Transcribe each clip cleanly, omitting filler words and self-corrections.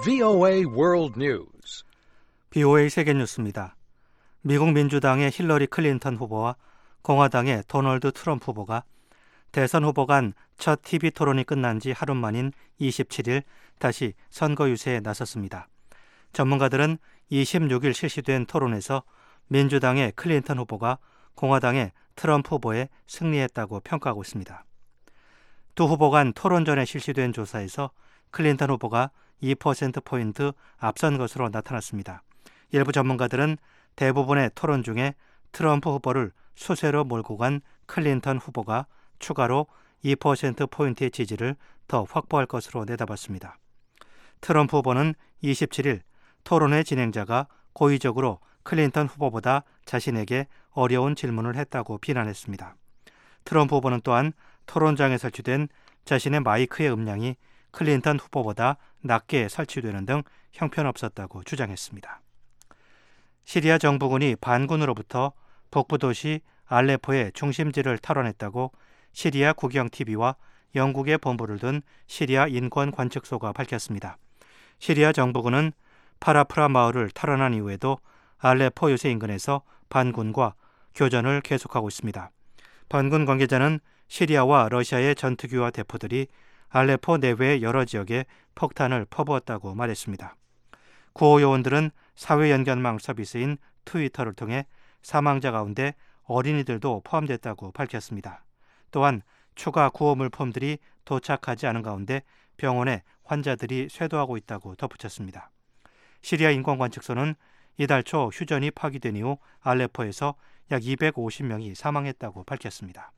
VOA World News. BOA 세계뉴스입니다. 미국 민주당의 힐러리 클린턴 후보와 공화당의 도널드 트럼프 후보가 대선 후보 간 첫 TV 토론이 끝난 지 하루 만인 27일 다시 선거 유세에 나섰습니다. 전문가들은 26일 실시된 토론에서 민주당의 클린턴 후보가 공화당의 트럼프 후보에 승리했다고 평가하고 있습니다. 두 후보 간 토론 전에 실시된 조사에서 클린턴 후보가 2%포인트 앞선 것으로 나타났습니다. 일부 전문가들은 대부분의 토론 중에 트럼프 후보를 수세로 몰고 간 클린턴 후보가 추가로 2%포인트의 지지를 더 확보할 것으로 내다봤습니다. 트럼프 후보는 27일 토론회 진행자가 고의적으로 클린턴 후보보다 자신에게 어려운 질문을 했다고 비난했습니다. 트럼프 후보는 또한 토론장에 설치된 자신의 마이크의 음량이 클린턴 후보보다 낮게 설치되는 등 형편없었다고 주장했습니다. 시리아 정부군이 반군으로부터 북부 도시 알레포의 중심지를 탈환했다고 시리아 국영TV와 영국의 본부를 둔 시리아 인권관측소가 밝혔습니다. 시리아 정부군은 파라프라 마을을 탈환한 이후에도 알레포 요새 인근에서 반군과 교전을 계속하고 있습니다. 반군 관계자는 시리아와 러시아의 전투기와 대포들이 알레포 내외의 여러 지역에 폭탄을 퍼부었다고 말했습니다. 구호 요원들은 사회 연결망 서비스인 트위터를 통해 사망자 가운데 어린이들도 포함됐다고 밝혔습니다. 또한 추가 구호 물품들이 도착하지 않은 가운데 병원에 환자들이 쇄도하고 있다고 덧붙였습니다. 시리아 인권관측소는 이달 초 휴전이 파기된 이후 알레포에서 약 250명이 사망했다고 밝혔습니다.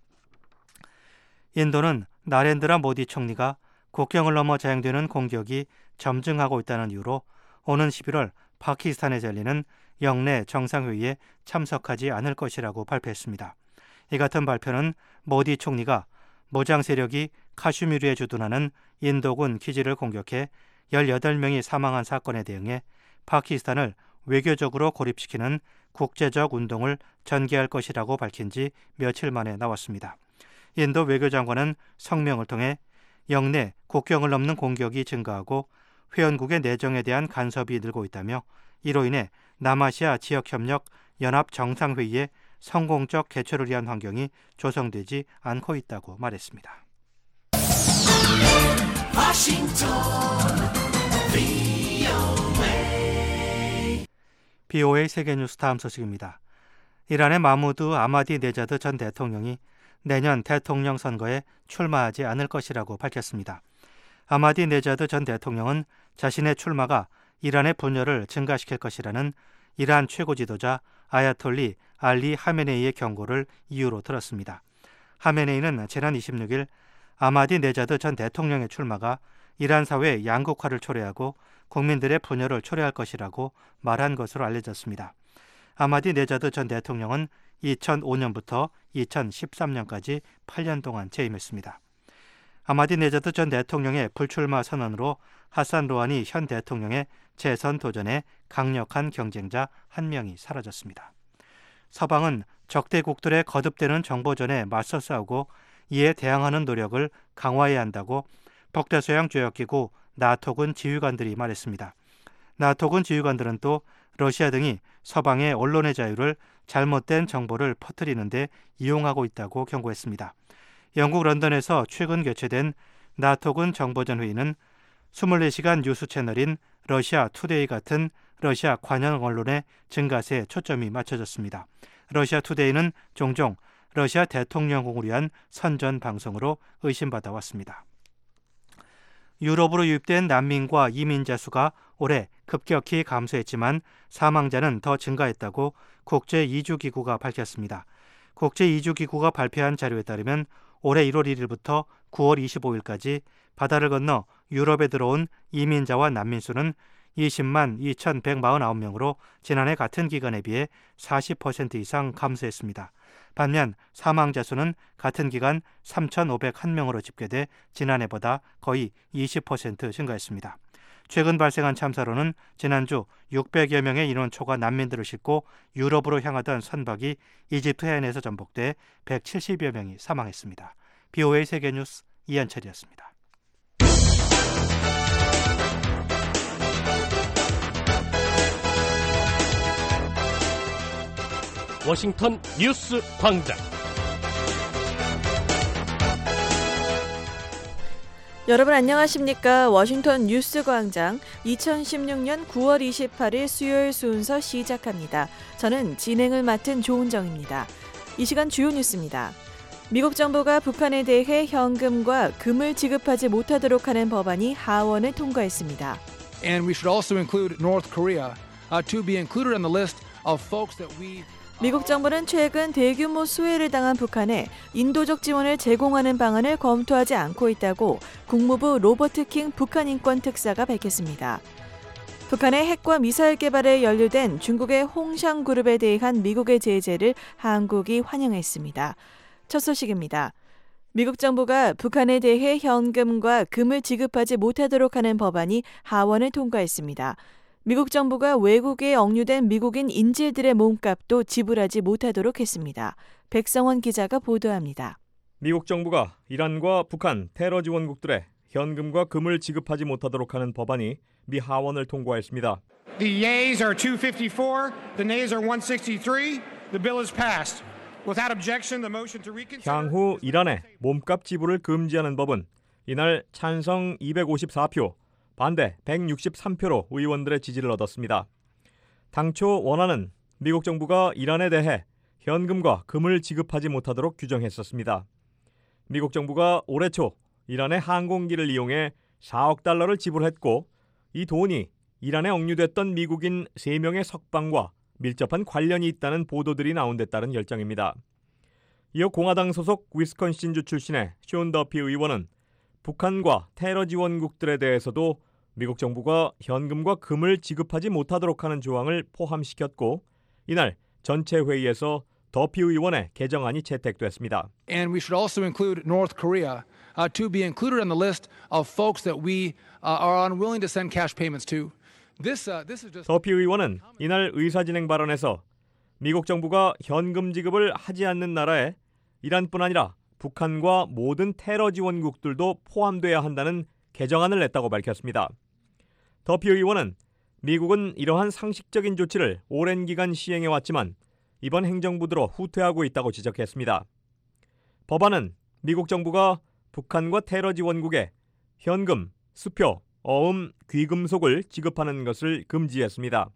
인도는 나렌드라 모디 총리가 국경을 넘어 자행되는 공격이 점증하고 있다는 이유로 오는 11월 파키스탄에서 열리는 영내 정상회의에 참석하지 않을 것이라고 발표했습니다. 이 같은 발표는 모디 총리가 무장 세력이 카슈미르에 주둔하는 인도군 기지를 공격해 18명이 사망한 사건에 대응해 파키스탄을 외교적으로 고립시키는 국제적 운동을 전개할 것이라고 밝힌 지 며칠 만에 나왔습니다. 인도 외교장관은 성명을 통해 영내 국경을 넘는 공격이 증가하고 회원국의 내정에 대한 간섭이 늘고 있다며 이로 인해 남아시아 지역협력 연합 정상회의의 성공적 개최를 위한 환경이 조성되지 않고 있다고 말했습니다. BOA 세계뉴스 다음 소식입니다. 이란의 마무드 아마디네자드 전 대통령이 내년 대통령 선거에 출마하지 않을 것이라고 밝혔습니다. 아마디네자드 전 대통령은 자신의 출마가 이란의 분열을 증가시킬 것이라는 이란 최고 지도자 아야톨리 알리 하메네이의 경고를 이유로 들었습니다. 하메네이는 지난 26일 아마디네자드 전 대통령의 출마가 이란 사회의 양극화를 초래하고 국민들의 분열을 초래할 것이라고 말한 것으로 알려졌습니다. 아마디네자드 전 대통령은 2005년부터 2013년까지 8년 동안 재임했습니다. 아마디네자드 전 대통령의 불출마 선언으로 하산 로하니 현 대통령의 재선 도전에 강력한 경쟁자 한 명이 사라졌습니다. 서방은 적대국들의 거듭되는 정보전에 맞서 싸우고 이에 대항하는 노력을 강화해야 한다고 북대서양 조약기구 나토군 지휘관들이 말했습니다. 나토군 지휘관들은 또 러시아 등이 서방의 언론의 자유를 잘못된 정보를 퍼뜨리는 데 이용하고 있다고 경고했습니다. 영국 런던에서 최근 개최된 나토군 정보전 회의는 24시간 뉴스 채널인 러시아 투데이 같은 러시아 관영 언론의 증가세에 초점이 맞춰졌습니다. 러시아 투데이는 종종 러시아 대통령궁을 위한 선전 방송으로 의심받아 왔습니다. 유럽으로 유입된 난민과 이민자 수가 올해 급격히 감소했지만 사망자는 더 증가했다고 국제이주기구가 밝혔습니다. 국제이주기구가 발표한 자료에 따르면 올해 1월 1일부터 9월 25일까지 바다를 건너 유럽에 들어온 이민자와 난민 수는 20만 2,149명으로 지난해 같은 기간에 비해 40% 이상 감소했습니다. 반면 사망자 수는 같은 기간 3,501명으로 집계돼 지난해보다 거의 20% 증가했습니다. 최근 발생한 참사로는 지난주 600여 명의 인원초가 난민들을 싣고 유럽으로 향하던 선박이 이집트 해안에서 전복돼 170여 명이 사망했습니다. BOA 세계뉴스 이한철이었습니다. 워싱턴 뉴스 광장. 여러분 안녕하십니까? 워싱턴 뉴스 광장 2016년 9월 28일 수요일 순서 시작합니다. 저는 진행을 맡은 조은정입니다. 이 시간 주요 뉴스입니다. 미국 정부가 북한에 대해 현금과 금을 지급하지 못하도록 하는 법안이 하원을 통과했습니다. And we should also include North Korea to be included on the list of folks that we 미국 정부는 최근 대규모 수해를 당한 북한에 인도적 지원을 제공하는 방안을 검토하지 않고 있다고 국무부 로버트 킹 북한 인권 특사가 밝혔습니다. 북한의 핵과 미사일 개발에 연루된 중국의 홍샹 그룹에 대한 미국의 제재를 한국이 환영했습니다. 첫 소식입니다. 미국 정부가 북한에 대해 현금과 금을 지급하지 못하도록 하는 법안이 하원을 통과했습니다. 미국 정부가 외국에 억류된 미국인 인질들의 몸값도 지불하지 못하도록 했습니다. 백성원 기자가 보도합니다. 미국 정부가 이란과 북한 테러 지원국들의 현금과 금을 지급하지 못하도록 하는 법안이 미 하원을 통과했습니다. The yeas are 254, the nays are 163. The bill is passed. Without objection, the motion to reconsider. 향후 이란의 몸값 지불을 금지하는 법은 이날 찬성 254표, 반대 163표로 의원들의 지지를 얻었습니다. 당초 원안은 미국 정부가 이란에 대해 현금과 금을 지급하지 못하도록 규정했었습니다. 미국 정부가 올해 초 이란의 항공기를 이용해 4억 달러를 지불했고 이 돈이 이란에 억류됐던 미국인 3명의 석방과 밀접한 관련이 있다는 보도들이 나온 데 따른 결정입니다. 이어 공화당 소속 위스콘신주 출신의 숀 더피 의원은 북한과 테러 지원국들에 대해서도 미국 정부가 현금과 금을 지급하지 못하도록 하는 조항을 포함시켰고 이날 전체 회의에서 더피 의원의 개정안이 채택됐습니다. and we should also include North Korea to be included on the list of folks that we are unwilling to send cash payments to. This is just 더피 의원은 이날 의사진행 발언에서 미국 정부가 현금 지급을 하지 않는 나라에 이란뿐 아니라 북한과 모든 테러 지원국들도 포함돼야 한다는 개정안을 냈다고 밝혔습니다. 더피 의원은 미국은 이러한 상식적인 조치를 오랜 기간 시행해왔지만 이번 행정부 들어 후퇴하고 있다고 지적했습니다. 법안은 미국 정부가 북한과 테러 지원국에 현금, 수표, 어음, 귀금속을 지급하는 것을 금지했습니다.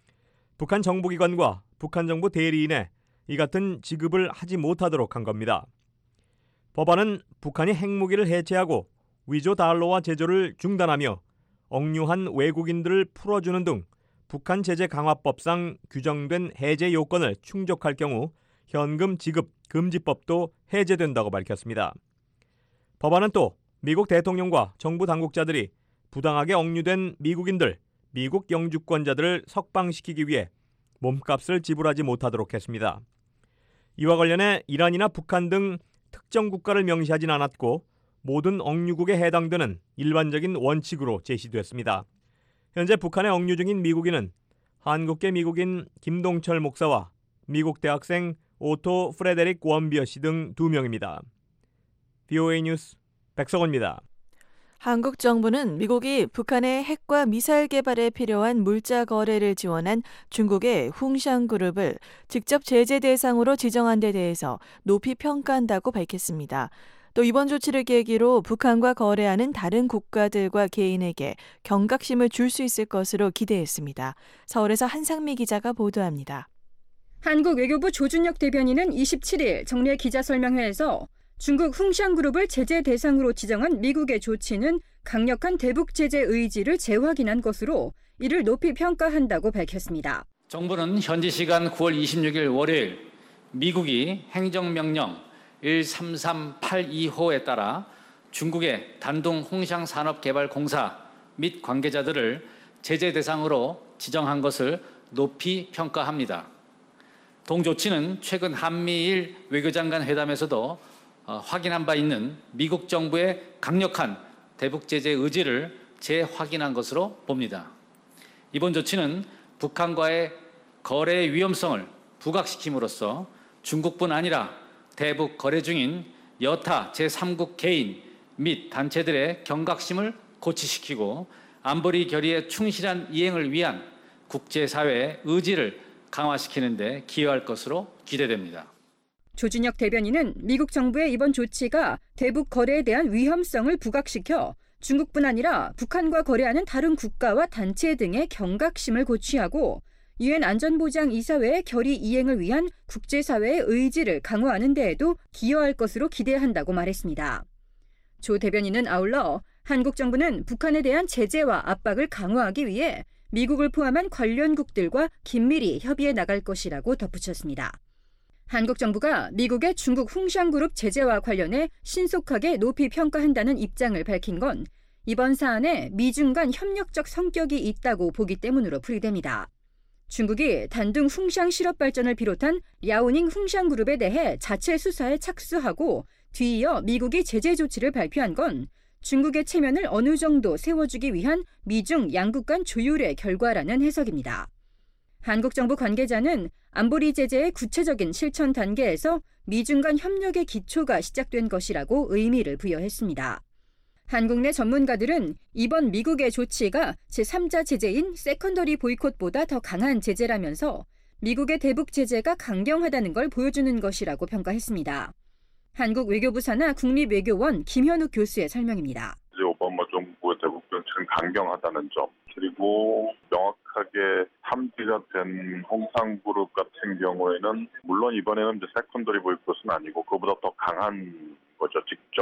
북한 정보기관과 북한 정부 대리인에 이 같은 지급을 하지 못하도록 한 겁니다. 법안은 북한이 핵무기를 해체하고 위조 달러화 제조를 중단하며 억류한 외국인들을 풀어주는 등 북한 제재 강화법상 규정된 해제 요건을 충족할 경우 현금 지급 금지법도 해제된다고 밝혔습니다. 법안은 또 미국 대통령과 정부 당국자들이 부당하게 억류된 미국인들, 미국 영주권자들을 석방시키기 위해 몸값을 지불하지 못하도록 했습니다. 이와 관련해 이란이나 북한 등 특정 국가를 명시하진 않았고 모든 억류국에 해당되는 일반적인 원칙으로 제시됐습니다. 현재 북한에 억류 중인 미국인은 한국계 미국인 김동철 목사와 미국 대학생 오토 프레데릭 원비어 씨 등 2명입니다. VOA 뉴스 백석원입니다. 한국 정부는 미국이 북한의 핵과 미사일 개발에 필요한 물자 거래를 지원한 중국의 홍샹 그룹을 직접 제재 대상으로 지정한 데 대해서 높이 평가한다고 밝혔습니다. 또 이번 조치를 계기로 북한과 거래하는 다른 국가들과 개인에게 경각심을 줄 수 있을 것으로 기대했습니다. 서울에서 한상미 기자가 보도합니다. 한국 외교부 조준혁 대변인은 27일 정례 기자설명회에서 중국 홍샹그룹을 제재 대상으로 지정한 미국의 조치는 강력한 대북 제재 의지를 재확인한 것으로 이를 높이 평가한다고 밝혔습니다. 정부는 현지 시간 9월 26일 월요일 미국이 행정명령 13382호에 따라 중국의 단둥 홍샹산업개발공사 및 관계자들을 제재 대상으로 지정한 것을 높이 평가합니다. 동 조치는 최근 한미일 외교장관 회담에서도 확인한 바 있는 미국 정부의 강력한 대북 제재 의지를 재확인한 것으로 봅니다. 이번 조치는 북한과의 거래 위험성을 부각시킴으로써 중국뿐 아니라 대북 거래 중인 여타 제3국 개인 및 단체들의 경각심을 고취시키고 안보리 결의의 충실한 이행을 위한 국제사회의 의지를 강화시키는 데 기여할 것으로 기대됩니다. 조준혁 대변인은 미국 정부의 이번 조치가 대북 거래에 대한 위험성을 부각시켜 중국뿐 아니라 북한과 거래하는 다른 국가와 단체 등의 경각심을 고취하고 유엔 안전보장이사회의 결의 이행을 위한 국제사회의 의지를 강화하는 데에도 기여할 것으로 기대한다고 말했습니다. 조 대변인은 아울러 한국 정부는 북한에 대한 제재와 압박을 강화하기 위해 미국을 포함한 관련국들과 긴밀히 협의해 나갈 것이라고 덧붙였습니다. 한국 정부가 미국의 중국 홍샹그룹 제재와 관련해 신속하게 높이 평가한다는 입장을 밝힌 건 이번 사안에 미중 간 협력적 성격이 있다고 보기 때문으로 풀이됩니다. 중국이 단둥 홍샹 실업 발전을 비롯한 랴오닝 홍샹그룹에 대해 자체 수사에 착수하고 뒤이어 미국이 제재 조치를 발표한 건 중국의 체면을 어느 정도 세워주기 위한 미중 양국 간 조율의 결과라는 해석입니다. 한국 정부 관계자는 안보리 제재의 구체적인 실천 단계에서 미중 간 협력의 기초가 시작된 것이라고 의미를 부여했습니다. 한국 내 전문가들은 이번 미국의 조치가 제3자 제재인 세컨더리 보이콧보다 더 강한 제재라면서 미국의 대북 제재가 강경하다는 걸 보여주는 것이라고 평가했습니다. 한국 외교부 산하 국립외교원 김현욱 교수의 설명입니다. 오바마 정부의 대북 정책은 강경하다는 점, 그리고 명확하게 탐지가 된 홍상그룹 같은 경우에는 물론 이번에는 이제 세컨더리 보이콧은 아니고 그보다 더 강한 거죠.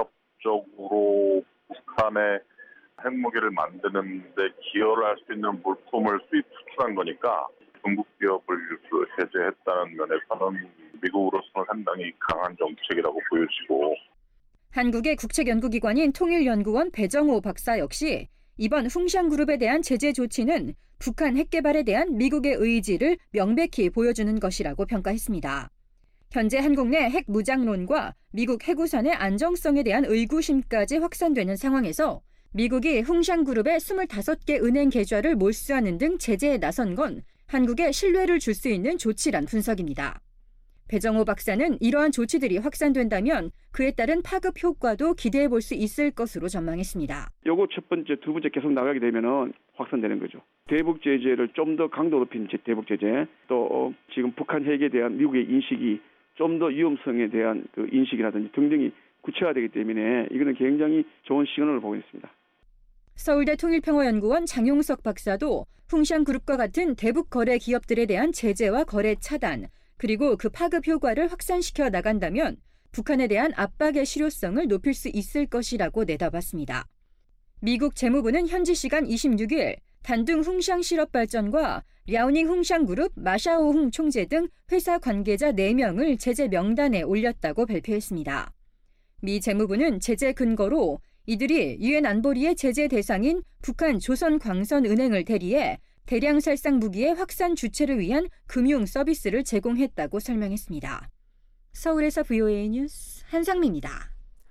직접적으로 북한의 핵무기를 만드는 데 기여를 할 수 있는 물품을 수입 수출한 거니까 중국 기업을 해제했다는 면에서는 미국으로서는 상당히 강한 정책이라고 보여지고, 한국의 국책연구기관인 통일연구원 배정호 박사 역시 이번 홍샹그룹에 대한 제재 조치는 북한 핵 개발에 대한 미국의 의지를 명백히 보여주는 것이라고 평가했습니다. 현재 한국 내 핵 무장론과 미국 핵우산의 안정성에 대한 의구심까지 확산되는 상황에서 미국이 홍샹그룹의 25개 은행 계좌를 몰수하는 등 제재에 나선 건 한국에 신뢰를 줄 수 있는 조치란 분석입니다. 배정호 박사는 이러한 조치들이 확산된다면 그에 따른 파급 효과도 기대해 볼 수 있을 것으로 전망했습니다. 요거 첫 번째, 두 번째 계속 나가게 되면은 확산되는 거죠. 대북 제재를 좀 더 강도 높인 대북 제재, 또 지금 북한 핵에 대한 미국의 인식이 좀 더 위험성에 대한 그 인식이라든지 등등이 구체화되기 때문에 이거는 굉장히 좋은 시그널을 보고 있습니다. 서울대 통일평화연구원 장용석 박사도 홍샹그룹과 같은 대북 거래 기업들에 대한 제재와 거래 차단, 그리고 그 파급 효과를 확산시켜 나간다면 북한에 대한 압박의 실효성을 높일 수 있을 것이라고 내다봤습니다. 미국 재무부는 현지 시간 26일 단둥 홍샹 실업 발전과 랴오닝 홍샹그룹 마샤오홍 총재 등 회사 관계자 4명을 제재 명단에 올렸다고 발표했습니다. 미 재무부는 제재 근거로 이들이 유엔 안보리의 제재 대상인 북한 조선광선은행을 대리해 대량 살상 무기의 확산 주체를 위한 금융 서비스를 제공했다고 설명했습니다. 서울에서 VOA 뉴스 한상미입니다.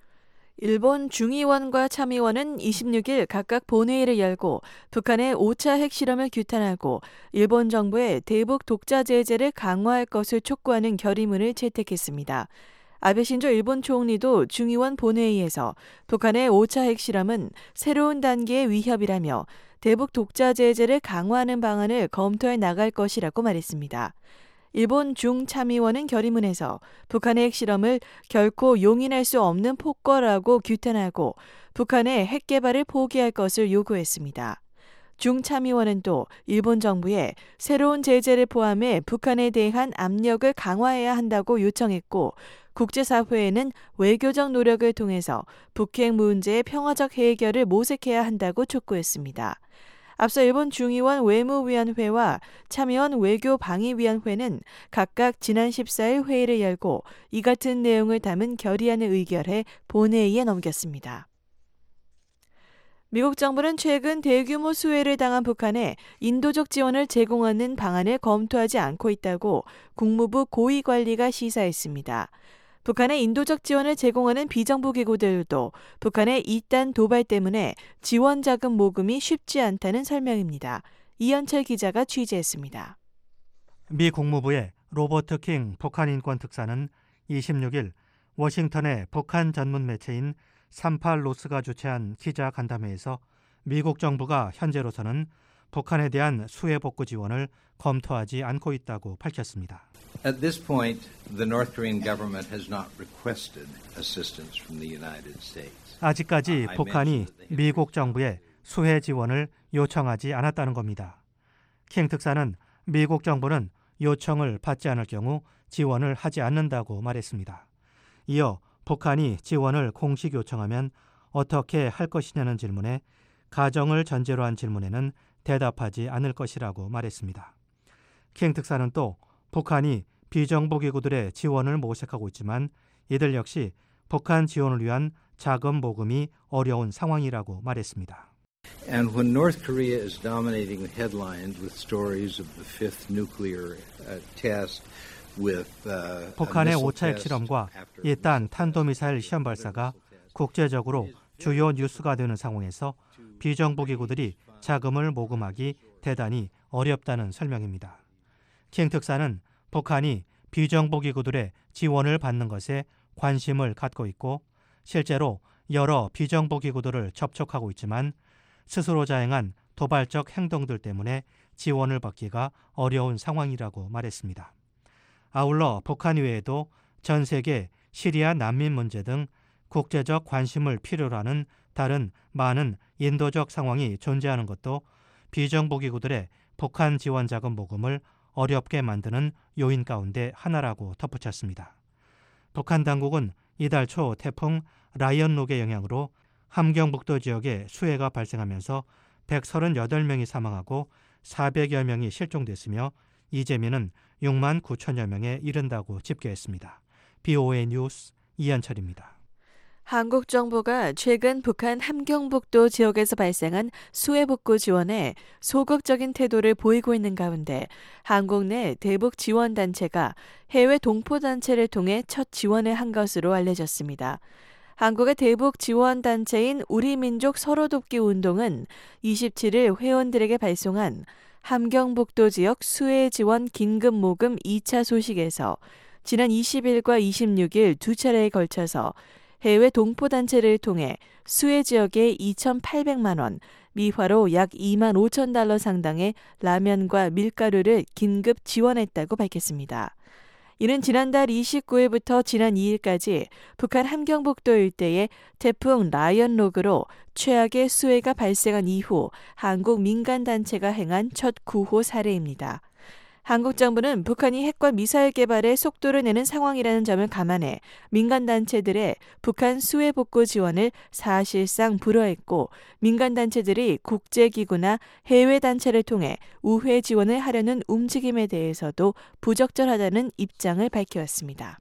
일본 중의원과 참의원은 26일 각각 본회의를 열고 북한의 5차 핵실험을 규탄하고 일본 정부의 대북 독자 제재를 강화할 것을 촉구하는 결의문을 채택했습니다. 아베 신조 일본 총리도 중의원 본회의에서 북한의 5차 핵실험은 새로운 단계의 위협이라며 대북 독자 제재를 강화하는 방안을 검토해 나갈 것이라고 말했습니다. 일본 중참의원은 결의문에서 북한의 핵실험을 결코 용인할 수 없는 폭거라고 규탄하고 북한의 핵 개발을 포기할 것을 요구했습니다. 중참의원은 또 일본 정부에 새로운 제재를 포함해 북한에 대한 압력을 강화해야 한다고 요청했고 국제사회에는 외교적 노력을 통해서 북핵 문제의 평화적 해결을 모색해야 한다고 촉구했습니다. 앞서 일본 중의원 외무위원회와 참의원 외교방위위원회는 각각 지난 14일 회의를 열고 이 같은 내용을 담은 결의안을 의결해 본회의에 넘겼습니다. 미국 정부는 최근 대규모 수해를 당한 북한에 인도적 지원을 제공하는 방안을 검토하지 않고 있다고 국무부 고위관리가 시사했습니다. 북한의 인도적 지원을 제공하는 비정부 기구들도 북한의 이딴 도발 때문에 지원 자금 모금이 쉽지 않다는 설명입니다. 이현철 기자가 취재했습니다. 미 국무부의 로버트 킹 북한 인권 특사는 26일 워싱턴의 북한 전문 매체인 38로스가 주최한 기자 간담회에서 미국 정부가 현재로서는 북한에 대한 수해 복구 지원을 검토하지 않고 있다고 밝혔습니다. At this point, the North Korean government has not requested assistance from the United States. 아직까지 북한이 미국 정부에 수해 지원을 요청하지 않았다는 겁니다. 킹 특사는 미국 정부는 요청을 받지 않을 경우 지원을 하지 않는다고 말했습니다. 이어 북한이 지원을 공식 요청하면 어떻게 할 것이냐는 질문에 가정을 전제로 한 질문에는 대답하지 않을 것이라고 말했습니다. 킹 특사는 또 북한이 비정부기구들의 지원을 모색하고 있지만 이들 역시 북한 지원을 위한 자금 모금이 어려운 상황이라고 말했습니다. And when North Korea is dominating the headlines with stories of the fifth nuclear test with 북한의 5차 핵실험과 이딴 탄도미사일 시험 발사가 국제적으로 주요 뉴스가 되는 상황에서 비정부기구들이 자금을 모금하기 대단히 어렵다는 설명입니다. 킹 특사는 북한이 비정부기구들의 지원을 받는 것에 관심을 갖고 있고 실제로 여러 비정부기구들을 접촉하고 있지만 스스로 자행한 도발적 행동들 때문에 지원을 받기가 어려운 상황이라고 말했습니다. 아울러 북한 이외에도 전 세계 시리아 난민 문제 등 국제적 관심을 필요로 하는 다른 많은 인도적 상황이 존재하는 것도 비정부기구들의 북한 지원 자금 모금을 어렵게 만드는 요인 가운데 하나라고 덧붙였습니다. 북한 당국은 이달 초 태풍 라이언록의 영향으로 함경북도 지역에 수해가 발생하면서 138명이 사망하고 400여 명이 실종됐으며 이재민은 6만 9천여 명에 이른다고 집계했습니다. BOA 뉴스 이한철입니다. 한국 정부가 최근 북한 함경북도 지역에서 발생한 수해 복구 지원에 소극적인 태도를 보이고 있는 가운데 한국 내 대북 지원 단체가 해외 동포 단체를 통해 첫 지원을 한 것으로 알려졌습니다. 한국의 대북 지원 단체인 우리민족 서로돕기 운동은 27일 회원들에게 발송한 함경북도 지역 수해 지원 긴급 모금 2차 소식에서 지난 20일과 26일 두 차례에 걸쳐서 해외 동포단체를 통해 수해 지역에 2,800만 원, 미화로 약 2만 5천 달러 상당의 라면과 밀가루를 긴급 지원했다고 밝혔습니다. 이는 지난달 29일부터 지난 2일까지 북한 함경북도 일대에 태풍 라이언록으로 최악의 수해가 발생한 이후 한국 민간단체가 행한 첫 구호 사례입니다. 한국 정부는 북한이 핵과 미사일 개발에 속도를 내는 상황이라는 점을 감안해 민간단체들의 북한 수해 복구 지원을 사실상 불허했고 민간단체들이 국제기구나 해외 단체를 통해 우회 지원을 하려는 움직임에 대해서도 부적절하다는 입장을 밝혀왔습니다.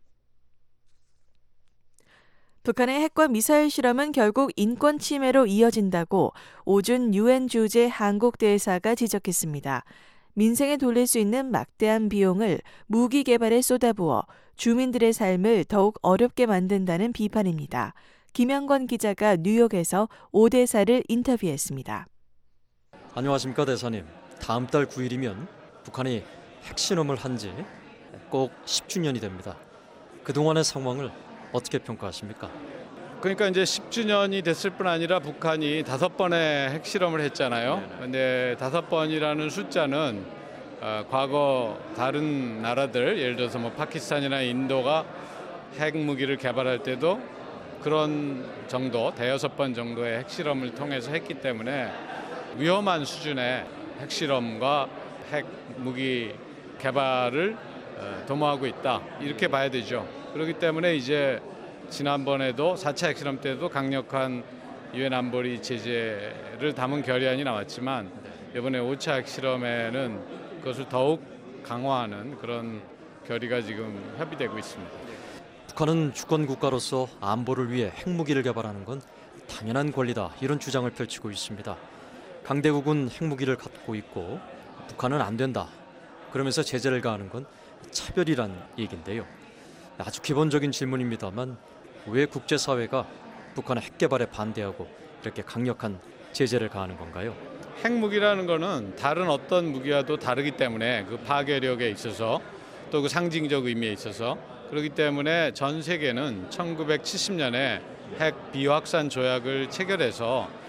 북한의 핵과 미사일 실험은 결국 인권 침해로 이어진다고 오준 유엔 주재 한국 대사가 지적했습니다. 민생에 돌릴 수 있는 막대한 비용을 무기 개발에 쏟아부어 주민들의 삶을 더욱 어렵게 만든다는 비판입니다. 김영권 기자가 뉴욕에서 오 대사를 인터뷰했습니다. 안녕하십니까 대사님. 다음 달 9일이면 북한이 핵실험을 한 지 꼭 10주년이 됩니다. 그동안의 상황을 어떻게 평가하십니까? 그러니까 이제 10주년이 됐을 뿐 아니라 북한이 5번의 핵실험을 했잖아요. 그런데 5번이라는 숫자는 과거 다른 나라들, 예를 들어서 뭐 파키스탄이나 인도가 핵무기를 개발할 때도 그런 정도, 5번 정도의 핵실험을 통해서 했기 때문에 위험한 수준의 핵실험과 핵무기 개발을 도모하고 있다. 이렇게 봐야 되죠. 그렇기 때문에 이제 지난번에도 4차 핵실험 때도 강력한 유엔 안보리 제재를 담은 결의안이 나왔지만 이번에 5차 핵실험에는 그것을 더욱 강화하는 그런 결의가 지금 협의되고 있습니다. 북한은 주권 국가로서 안보를 위해 핵무기를 개발하는 건 당연한 권리다 이런 주장을 펼치고 있습니다. 강대국은 핵무기를 갖고 있고 북한은 안 된다. 그러면서 제재를 가하는 건 차별이란 얘기인데요. 아주 기본적인 질문입니다만 왜 국제사회가 북한의 핵 개발에 반대하고 이렇게 강력한 제재를 가하는 건가요? 핵무기라는 거는 다른 어떤 무기와도 다르기 때문에 그 파괴력에 있어서 또 그 상징적 의미에 있어서 그렇기 때문에 전 세계는 1970년에 핵 비확산 조약을 체결해서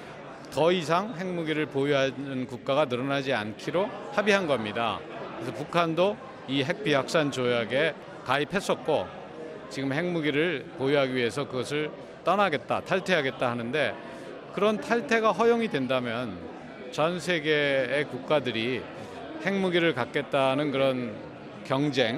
더 이상 핵무기를 보유하는 국가가 늘어나지 않기로 합의한 겁니다. 그래서 북한도 이 핵비확산 조약에 가입했었고 지금 핵무기를 보유하기 위해서 그것을 떠나겠다, 탈퇴하겠다 하는데 그런 탈퇴가 허용이 된다면 전 세계의 국가들이 핵무기를 갖겠다는 그런 경쟁이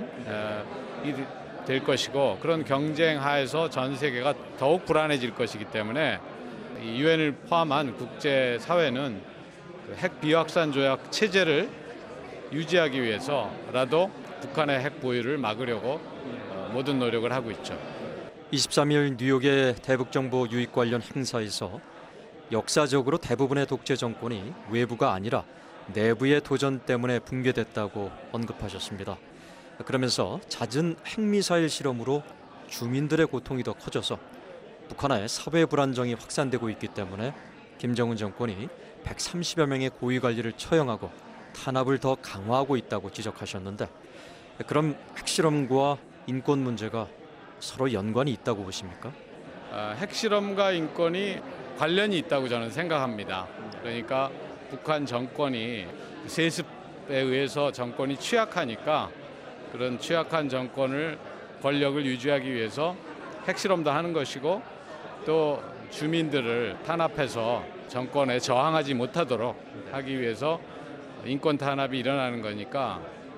될 것이고 그런 경쟁 하에서 전 세계가 더욱 불안해질 것이기 때문에 유엔을 포함한 국제사회는 핵 비확산 조약 체제를 유지하기 위해서라도 북한의 핵 보유를 막으려고 모든 노력을 하고 있죠. 23일 뉴욕의 대북정보 유입 관련 행사에서 역사적으로 대부분의 독재 정권이 외부가 아니라 내부의 도전 때문에 붕괴됐다고 언급하셨습니다. 그러면서 잦은 핵미사일 실험으로 주민들의 고통이 더 커져서 북한의 사회 불안정이 확산되고 있기 때문에 김정은 정권이 130여 명의 고위 관리를 처형하고 탄압을 더 강화하고 있다고 지적하셨는데 그럼 핵실험과 인권 문제가 서로 연관이 있다고 보십니까? 핵실험과 인권이 관련이 있다고 저는 생각합니다. 그러니까 북한 정권이 세습에 의해서 정권이 취약하니까 그런 취약한 정권을 권력을 유지하기 위해서 핵실험도 하는 것이고 또 주민들을 탄압해서 정권에 저항하지 못하도록 하기 위해서 인권 탄압이 일어나는 거니까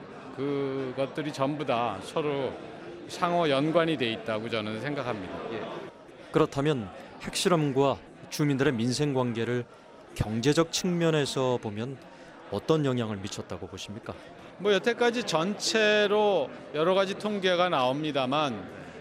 그것들이 전부 다 서로 상호 연관이 돼 있다고 저는 생각합니다. 그렇다면 핵실험과 주민들의 민생 관계를 경제적 측면에서 보면 어떤 영향을 미쳤다고 보십니까? 여태까지 전체로 여러 가지 통계가 나옵니다만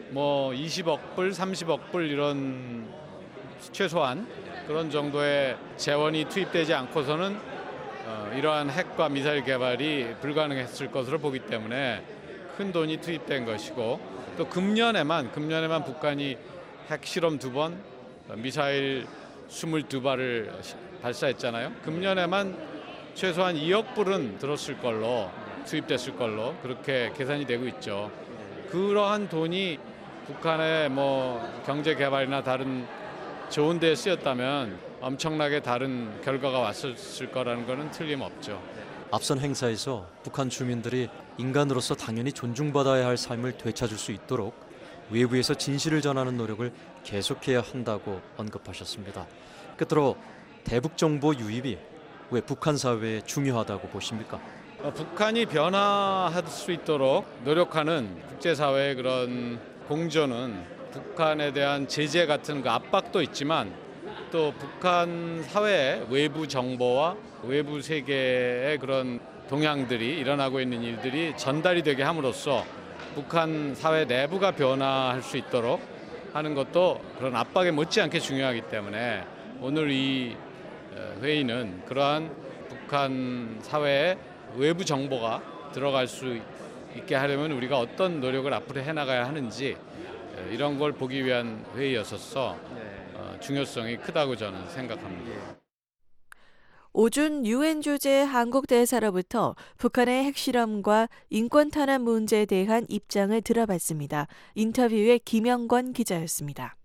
20억 불, 30억 불 이런 최소한 그런 정도의 재원이 투입되지 않고서는 이러한 핵과 미사일 개발이 불가능했을 것으로 보기 때문에 큰 돈이 투입된 것이고 또 금년에만 북한이 핵실험 2번, 미사일 22발을 발사했잖아요. 금년에만 최소한 2억 불은 들었을 걸로 투입됐을 걸로 그렇게 계산이 되고 있죠. 그러한 돈이 북한의 경제 개발이나 다른 좋은 데에 쓰였다면 엄청나게 다른 결과가 왔을 거라는 것은 틀림없죠. 앞선 행사에서 북한 주민들이 인간으로서 당연히 존중받아야 할 삶을 되찾을 수 있도록 외부에서 진실을 전하는 노력을 계속해야 한다고 언급하셨습니다. 끝으로 대북정보 유입이 왜 북한 사회에 중요하다고 보십니까? 북한이 변화할 수 있도록 노력하는 국제사회의 그런 공조는 북한에 대한 제재 같은 그 압박도 있지만 또 북한 사회의 외부 정보와 외부 세계의 그런 동향들이 일어나고 있는 일들이 전달이 되게 함으로써 북한 사회 내부가 변화할 수 있도록 하는 것도 그런 압박에 못지않게 중요하기 때문에 오늘 이 회의는 그러한 북한 사회의 외부 정보가 들어갈 수 있게 하려면 우리가 어떤 노력을 앞으로 해나가야 하는지 이런 걸 보기 위한 회의였어서 중요성이 크다고 저는 생각합니다. 오준 유엔 주재 한국 대사로부터 북한의 핵실험과 인권 탄압 문제에 대한 입장을 들어봤습니다. 인터뷰의 김영권 기자였습니다.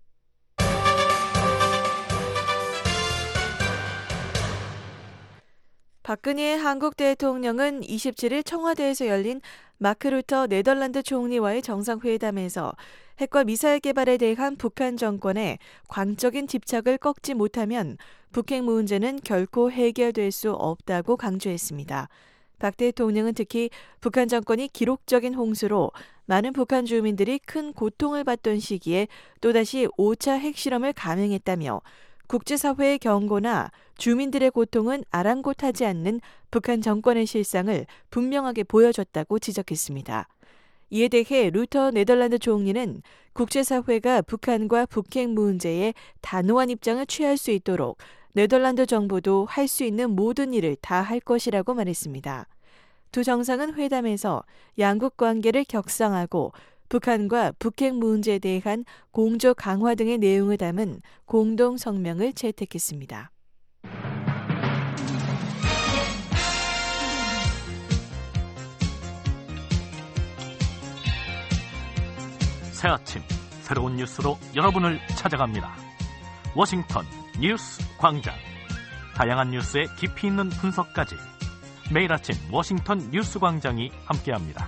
박근혜 한국 대통령은 27일 청와대에서 열린 마크 루터 네덜란드 총리와의 정상회담에서 핵과 미사일 개발에 대한 북한 정권의 광적인 집착을 꺾지 못하면 북핵 문제는 결코 해결될 수 없다고 강조했습니다. 박 대통령은 특히 북한 정권이 기록적인 홍수로 많은 북한 주민들이 큰 고통을 받던 시기에 또다시 5차 핵실험을 감행했다며 국제사회의 경고나 주민들의 고통은 아랑곳하지 않는 북한 정권의 실상을 분명하게 보여줬다고 지적했습니다. 이에 대해 루터 네덜란드 총리는 국제사회가 북한과 북핵 문제에 단호한 입장을 취할 수 있도록 네덜란드 정부도 할 수 있는 모든 일을 다 할 것이라고 말했습니다. 두 정상은 회담에서 양국 관계를 격상하고 북한과 북핵 문제에 대한 공조 강화 등의 내용을 담은 공동 성명을 채택했습니다. 새 아침 새로운 뉴스로 여러분을 찾아갑니다. 워싱턴 뉴스 광장. 다양한 뉴스의 깊이 있는 분석까지 매일 아침 워싱턴 뉴스광장이 함께합니다.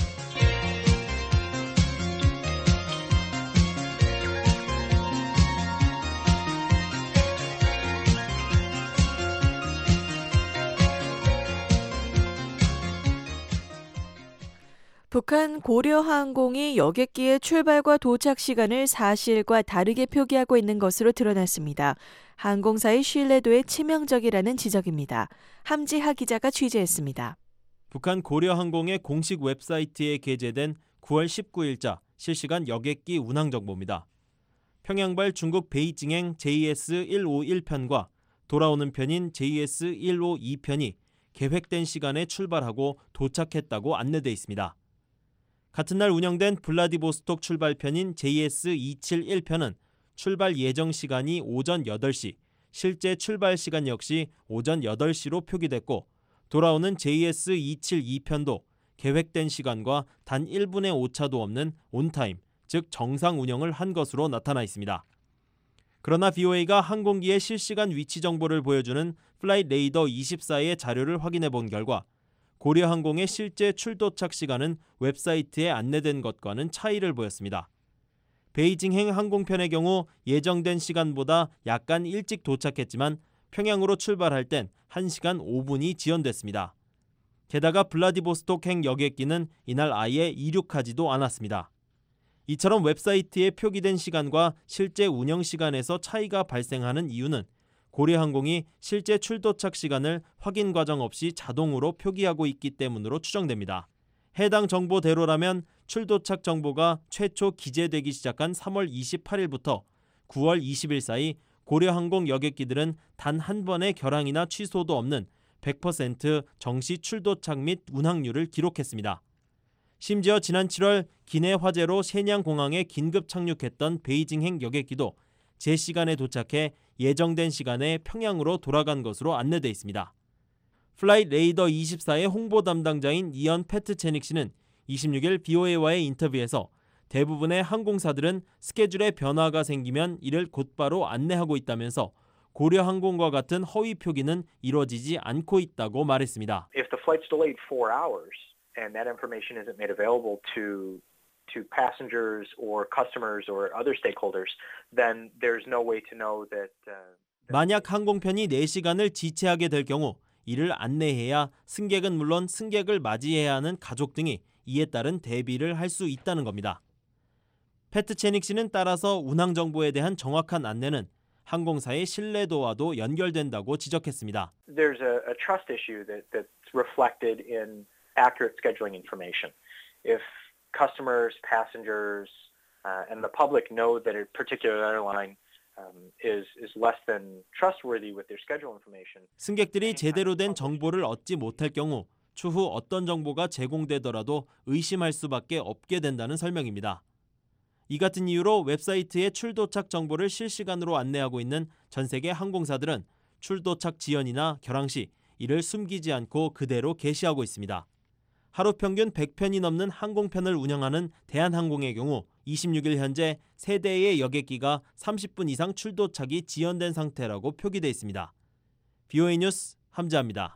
북한 고려항공이 여객기의 출발과 도착 시간을 사실과 다르게 표기하고 있는 것으로 드러났습니다. 항공사의 신뢰도에 치명적이라는 지적입니다. 함지하 기자가 취재했습니다. 북한 고려항공의 공식 웹사이트에 게재된 9월 19일자 실시간 여객기 운항 정보입니다. 평양발 중국 베이징행 JS151편과 돌아오는 편인 JS152편이 계획된 시간에 출발하고 도착했다고 안내돼 있습니다. 같은 날 운영된 블라디보스톡 출발편인 JS271편은 출발 예정 시간이 오전 8시, 실제 출발 시간 역시 오전 8시로 표기됐고 돌아오는 JS272편도 계획된 시간과 단 1분의 오차도 없는 온타임, 즉 정상 운영을 한 것으로 나타나 있습니다. 그러나 BOA가 항공기의 실시간 위치 정보를 보여주는 플라잇 레이더 24의 자료를 확인해 본 결과 고려항공의 실제 출도착 시간은 웹사이트에 안내된 것과는 차이를 보였습니다. 베이징행 항공편의 경우 예정된 시간보다 약간 일찍 도착했지만 평양으로 출발할 땐 1시간 5분이 지연됐습니다. 게다가 블라디보스톡행 여객기는 이날 아예 이륙하지도 않았습니다. 이처럼 웹사이트에 표기된 시간과 실제 운영 시간에서 차이가 발생하는 이유는 고려항공이 실제 출도착 시간을 확인 과정 없이 자동으로 표기하고 있기 때문으로 추정됩니다. 해당 정보대로라면 출도착 정보가 최초 기재되기 시작한 3월 28일부터 9월 20일 사이 고려항공 여객기들은 단 한 번의 결항이나 취소도 없는 100% 정시 출도착 및 운항률을 기록했습니다. 심지어 지난 7월 기내 화재로 세냥공항에 긴급 착륙했던 베이징행 여객기도 제 시간에 도착해 예정된 시간에 평양으로 돌아간 것으로 안내돼 있습니다. 플라잇 레이더 24의 홍보 담당자인 이언 패트체닉 씨는 26일 BOA와의 인터뷰에서 대부분의 항공사들은 스케줄에 변화가 생기면 이를 곧바로 안내하고 있다면서 고려항공과 같은 허위 표기는 이루어지지 않고 있다고 말했습니다. If the flight's delayed 4 hours and that information isn't made available to passengers or customers or other stakeholders, then there's no way to know that. 만약 항공편이 4시간을 지체하게 될 경우 이를 안내해야 승객은 물론 승객을 맞이해야 하는 가족 등이 이에 따른 대비를 할 수 있다는 겁니다. 패트체닉 씨는 따라서 운항 정보에 대한 정확한 안내는 항공사의 신뢰도와도 연결된다고 지적했습니다. There's a trust issue that's reflected in accurate scheduling information. If customers, passengers, and the public know that a particular airline is less than trustworthy with their schedule information. 승객들이 제대로 된 정보를 얻지 못할 경우 추후 어떤 정보가 제공되더라도 의심할 수밖에 없게 된다는 설명입니다. 이 같은 이유로 웹사이트의 출도착 정보를 실시간으로 안내하고 있는 전 세계 항공사들은 출도착 지연이나 결항 시 이를 숨기지 않고 그대로 게시하고 있습니다. 하루 평균 100편이 넘는 항공편을 운영하는 대한항공의 경우 26일 현재 3대의 여객기가 30분 이상 출도착이 지연된 상태라고 표기돼 있습니다. BOA 뉴스 함지아입니다.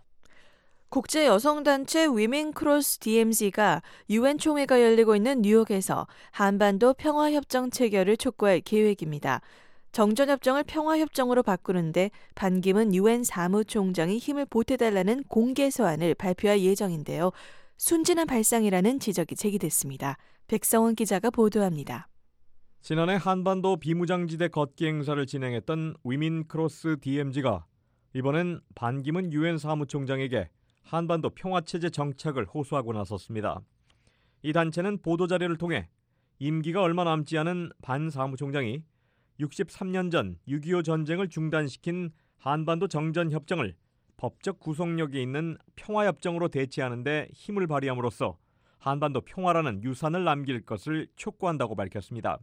국제 여성단체 위멘 크로스 DMZ가 UN 총회가 열리고 있는 뉴욕에서 한반도 평화협정 체결을 촉구할 계획입니다. 정전협정을 평화협정으로 바꾸는데 반기문 UN 사무총장이 힘을 보태달라는 공개 서한을 발표할 예정인데요. 순진한 발상이라는 지적이 제기됐습니다. 백성원 기자가 보도합니다. 지난해 한반도 비무장지대 걷기 행사를 진행했던 위민 크로스 DMZ가 이번엔 반기문 UN 사무총장에게 한반도 평화체제 정착을 호소하고 나섰습니다. 이 단체는 보도자료를 통해 임기가 얼마 남지 않은 반 사무총장이 63년 전 6.25 전쟁을 중단시킨 한반도 정전협정을 법적 구속력이 있는 평화협정으로 대체하는 데 힘을 발휘함으로써 한반도 평화라는 유산을 남길 것을 촉구한다고 밝혔습니다.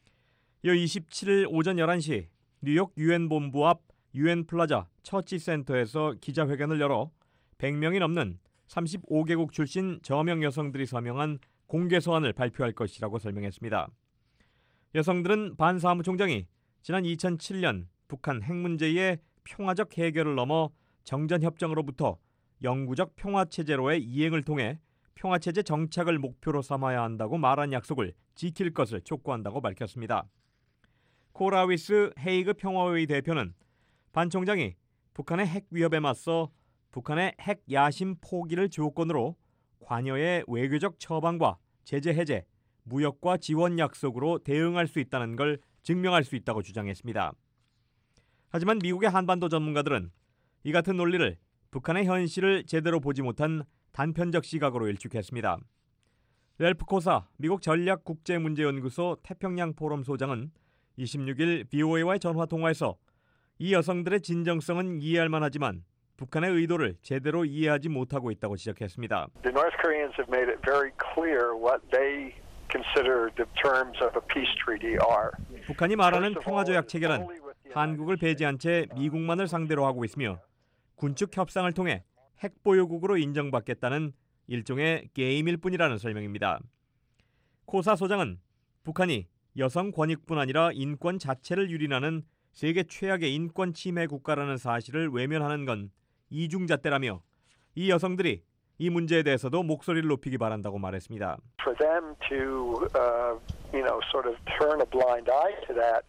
이어 27일 오전 11시 뉴욕 UN 본부 앞 UN 플라자 처치 센터에서 기자회견을 열어 100명이 넘는 35개국 출신 저명 여성들이 서명한 공개 서한을 발표할 것이라고 설명했습니다. 여성들은 반 사무총장이 지난 2007년 북한 핵 문제에 평화적 해결을 넘어 정전협정으로부터 영구적 평화체제로의 이행을 통해 평화체제 정착을 목표로 삼아야 한다고 말한 약속을 지킬 것을 촉구한다고 밝혔습니다. 코라위스 헤이그 평화회의 대표는 반 총장이 북한의 핵 위협에 맞서 북한의 핵 야심 포기를 조건으로 관여의 외교적 처방과 제재 해제, 무역과 지원 약속으로 대응할 수 있다는 걸 증명할 수 있다고 주장했습니다. 하지만 미국의 한반도 전문가들은 이 같은 논리를 북한의 현실을 제대로 보지 못한 단편적 시각으로 일축했습니다. 렐프 코사 미국 전략국제문제연구소 태평양 포럼 소장은 26일 VOA와의 전화 통화에서 이 여성들의 진정성은 이해할 만하지만 북한의 의도를 제대로 이해하지 못하고 있다고 지적했습니다. The North Koreans have made it very clear what they consider the terms of a peace treaty are. 북한이 말하는 평화조약 체결은 한국을 배제한 채 미국만을 상대로 하고 있으며 군축 협상을 통해 핵 보유국으로 인정받겠다는 일종의 게임일 뿐이라는 설명입니다. 코사 소장은 북한이 여성 권익뿐 아니라 인권 자체를 유린하는 세계 최악의 인권 침해 국가라는 사실을 외면하는 건 이중잣대라며 이 여성들이 이 문제에 대해서도 목소리를 높이기 바란다고 말했습니다. For them to, sort of turn a blind eye to that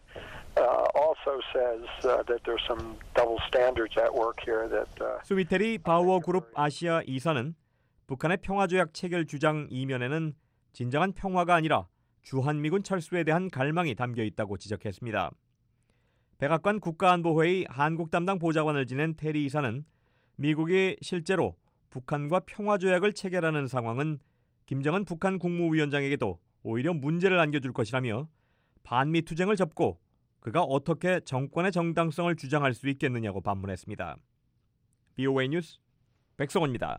also says that there's some double standards at work here that. 스위테리 바우어 그룹 아시아 이사는 북한의 평화조약 체결 주장 이면에는 진정한 평화가 아니라 주한미군 철수에 대한 갈망이 담겨 있다고 지적했습니다. 백악관 국가안보회의 한국 담당 보좌관을 지낸 테리 이사는 미국이 실제로 북한과 평화조약을 체결하는 상황은 김정은 북한 국무위원장에게도 오히려 문제를 안겨줄 것이라며 반미 투쟁을 접고 그가 어떻게 정권의 정당성을 주장할 수 있겠느냐고 반문했습니다. VOA 뉴스 백성원입니다.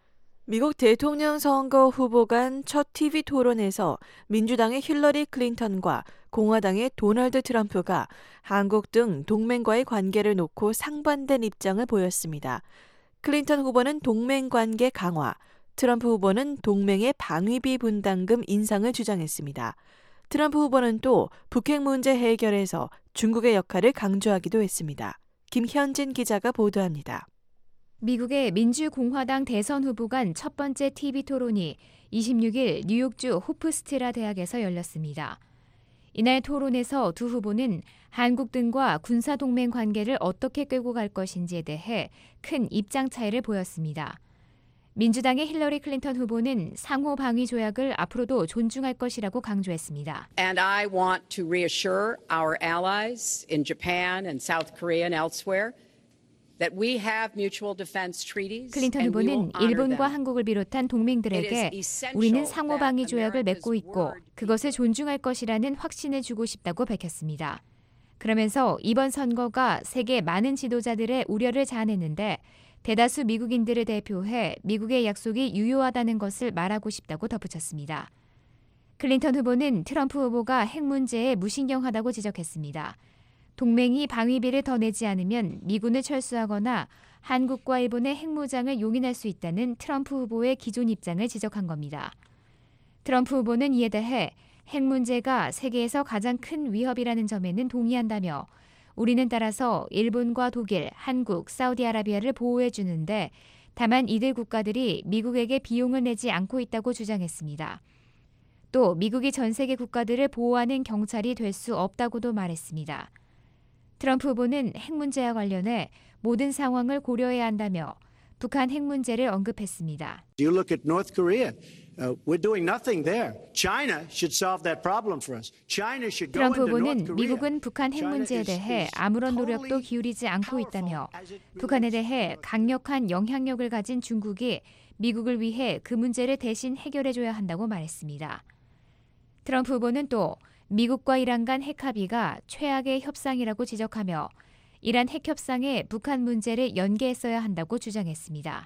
미국 대통령 선거 후보 간 첫 TV 토론에서 민주당의 힐러리 클린턴과 공화당의 도널드 트럼프가 한국 등 동맹과의 관계를 놓고 상반된 입장을 보였습니다. 클린턴 후보는 동맹 관계 강화, 트럼프 후보는 동맹의 방위비 분담금 인상을 주장했습니다. 트럼프 후보는 또 북핵 문제 해결에서 중국의 역할을 강조하기도 했습니다. 김현진 기자가 보도합니다. 미국의 민주공화당 대선 후보 간 첫 번째 TV 토론이 26일 뉴욕주 호프스트라 대학에서 열렸습니다. 이날 토론에서 두 후보는 한국 등과 군사동맹 관계를 어떻게 끌고 갈 것인지에 대해 큰 입장 차이를 보였습니다. 민주당의 힐러리 클린턴 후보는 상호 방위 조약을 앞으로도 존중할 것이라고 강조했습니다. And I want to reassure our allies in Japan and South Korea and elsewhere that we have mutual defense treaties. 클린턴 후보는 일본과 한국을 비롯한 동맹들에게 우리는 상호 방위 조약을 맺고 있고 그것을 존중할 것이라는 확신을 주고 싶다고 밝혔습니다. 그러면서 이번 선거가 세계 많은 지도자들의 우려를 자아냈는데 대다수 미국인들을 대표해 미국의 약속이 유효하다는 것을 말하고 싶다고 덧붙였습니다. 클린턴 후보는 트럼프 후보가 핵 문제에 무신경하다고 지적했습니다. 동맹이 방위비를 더 내지 않으면 미군을 철수하거나 한국과 일본의 핵무장을 용인할 수 있다는 트럼프 후보의 기존 입장을 지적한 겁니다. 트럼프 후보는 이에 대해 핵 문제가 세계에서 가장 큰 위협이라는 점에는 동의한다며 우리는 따라서 일본과 독일, 한국, 사우디아라비아를 보호해 주는데 다만 이들 국가들이 미국에게 비용을 내지 않고 있다고 주장했습니다. 또 미국이 전 세계 국가들을 보호하는 경찰이 될 수 없다고도 말했습니다. 트럼프 후보는 핵 문제와 관련해 모든 상황을 고려해야 한다며 북한 핵 문제를 언급했습니다. You look at North Korea. We're doing nothing there. China should solve that problem for us. China should go 트럼프 into North 후보는 Korea. 미국은 북한 핵 문제에 대해 아무런 노력도 기울이지 않고 있다며 북한에 대해 강력한 영향력을 가진 중국이 미국을 위해 그 문제를 대신 해결해줘야 한다고 말했습니다. 트럼프 후보는 또 미국과 이란 간 핵 합의가 최악의 협상이라고 지적하며 이란 핵 협상에 북한 문제를 연계했어야 한다고 주장했습니다.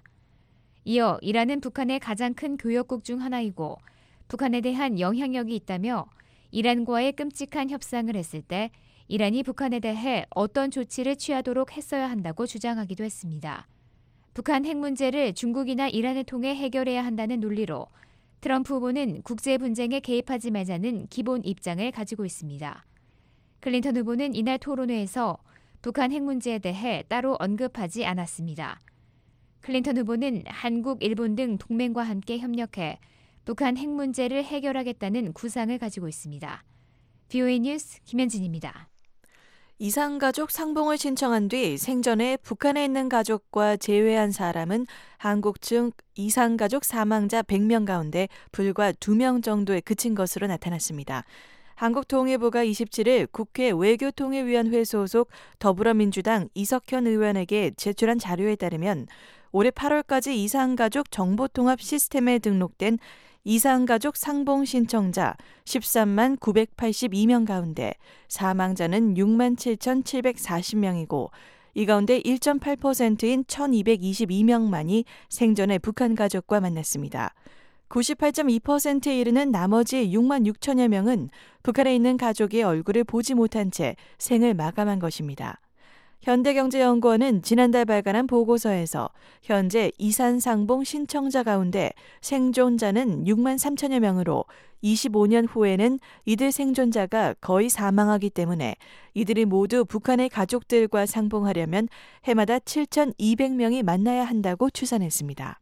이어 이란은 북한의 가장 큰 교역국 중 하나이고 북한에 대한 영향력이 있다며 이란과의 끔찍한 협상을 했을 때 이란이 북한에 대해 어떤 조치를 취하도록 했어야 한다고 주장하기도 했습니다. 북한 핵 문제를 중국이나 이란을 통해 해결해야 한다는 논리로 트럼프 후보는 국제 분쟁에 개입하지 말자는 기본 입장을 가지고 있습니다. 클린턴 후보는 이날 토론회에서 북한 핵 문제에 대해 따로 언급하지 않았습니다. 클린턴 후보는 한국, 일본 등 동맹과 함께 협력해 북한 핵 문제를 해결하겠다는 구상을 가지고 있습니다. VOA 뉴스 김현진입니다. 이산가족 상봉을 신청한 뒤 생전에 북한에 있는 가족과 재회한 사람은 한국 측 이산가족 사망자 100명 가운데 불과 2명 정도에 그친 것으로 나타났습니다. 한국통일부가 27일 국회 외교통일위원회 소속 더불어민주당 이석현 의원에게 제출한 자료에 따르면 올해 8월까지 이산가족 정보통합 시스템에 등록된 이산가족 상봉 신청자 13만 982명 가운데 사망자는 6만 7,740명이고 이 가운데 1.8%인 1,222명만이 생전에 북한 가족과 만났습니다. 98.2%에 이르는 나머지 6만 6천여 명은 북한에 있는 가족의 얼굴을 보지 못한 채 생을 마감한 것입니다. 현대경제연구원은 지난달 발간한 보고서에서 현재 이산상봉 신청자 가운데 생존자는 6만 3천여 명으로 25년 후에는 이들 생존자가 거의 사망하기 때문에 이들이 모두 북한의 가족들과 상봉하려면 해마다 7,200명이 만나야 한다고 추산했습니다.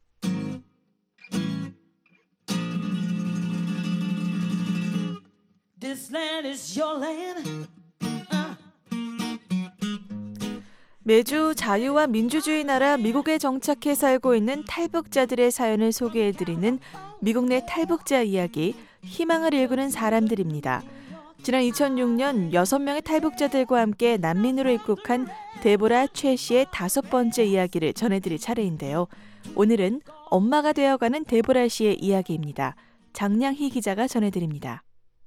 This land is your land. 매주 자유와 민주주의 나라 미국에 정착해 살고 있는 탈북자들의 사연을 소개해드리는 미국 내 탈북자 이야기, 희망을 일구는 사람들입니다. 지난 2006년 6명의 탈북자들과 함께 난민으로 입국한 데보라 최 씨의 5번째 이야기를 전해드릴 차례인데요. 오늘은 엄마가 되어가는 데보라 씨의 이야기입니다. 장량희 기자가 전해드립니다.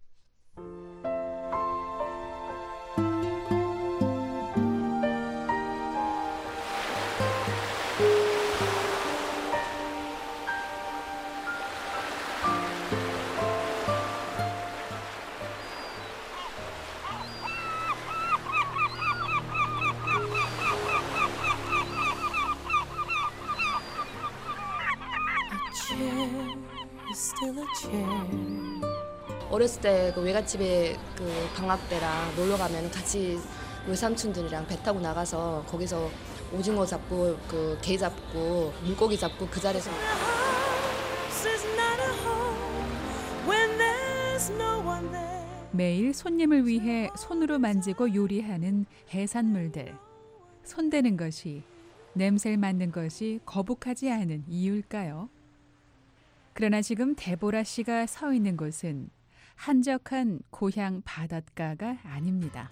어렸을 때 그 외갓집에 그 방학 때랑 놀러 가면 같이 외삼촌들이랑 배 타고 나가서 거기서 오징어 잡고 그 게 잡고 물고기 잡고 그 자리에서 매일 손님을 위해 손으로 만지고 요리하는 해산물들. 손대는 것이, 냄새를 맡는 것이 거북하지 않은 이유일까요? 그러나 지금 데보라 씨가 서 있는 곳은 한적한 고향 바닷가가 아닙니다.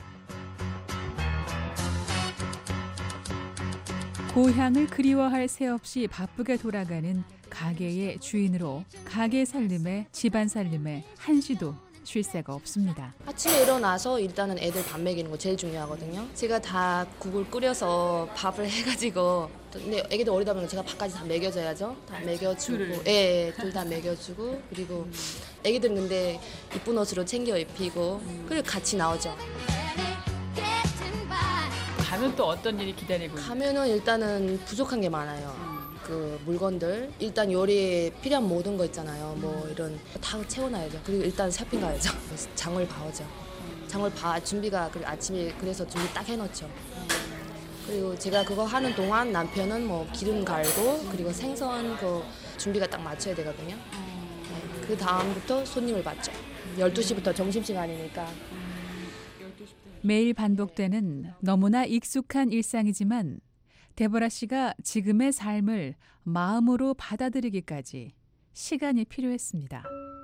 고향을 그리워할 새 없이 바쁘게 돌아가는 가게의 주인으로 가게 살림에 집안 살림에 한시도 쉴 새가 없습니다. 아침에 일어나서 일단은 애들 밥 먹이는 거 제일 중요하거든요. 제가 다 국을 끓여서 밥을 해가지고, 근데 애기들 어리다 보니까 제가 밥까지 다 먹여줘야죠. 다 먹여주고, 예, 둘 다 먹여주고, 그리고 애기들은 근데 이쁜 옷으로 챙겨 입히고, 그리고 같이 나오죠. 가면 또 어떤 일이 기다리고 있나요? 가면은 일단은 부족한 게 많아요. 그 물건들 일단 요리에 필요한 모든 거 있잖아요. 뭐 이런 다 채워놔야죠. 그리고 일단 쇼핑 가야죠. 장을 봐오죠. 장을 봐 준비가 아침에 그래서 준비 딱 해놓죠. 그리고 제가 그거 하는 동안 남편은 뭐 기름 갈고 그리고 생선 그 준비가 딱 맞춰야 되거든요. 그 다음부터 손님을 받죠. 12시부터 점심시간이니까. 매일 반복되는 너무나 익숙한 일상이지만 데보라 씨가 지금의 삶을 마음으로 받아들이기까지 시간이 필요했습니다.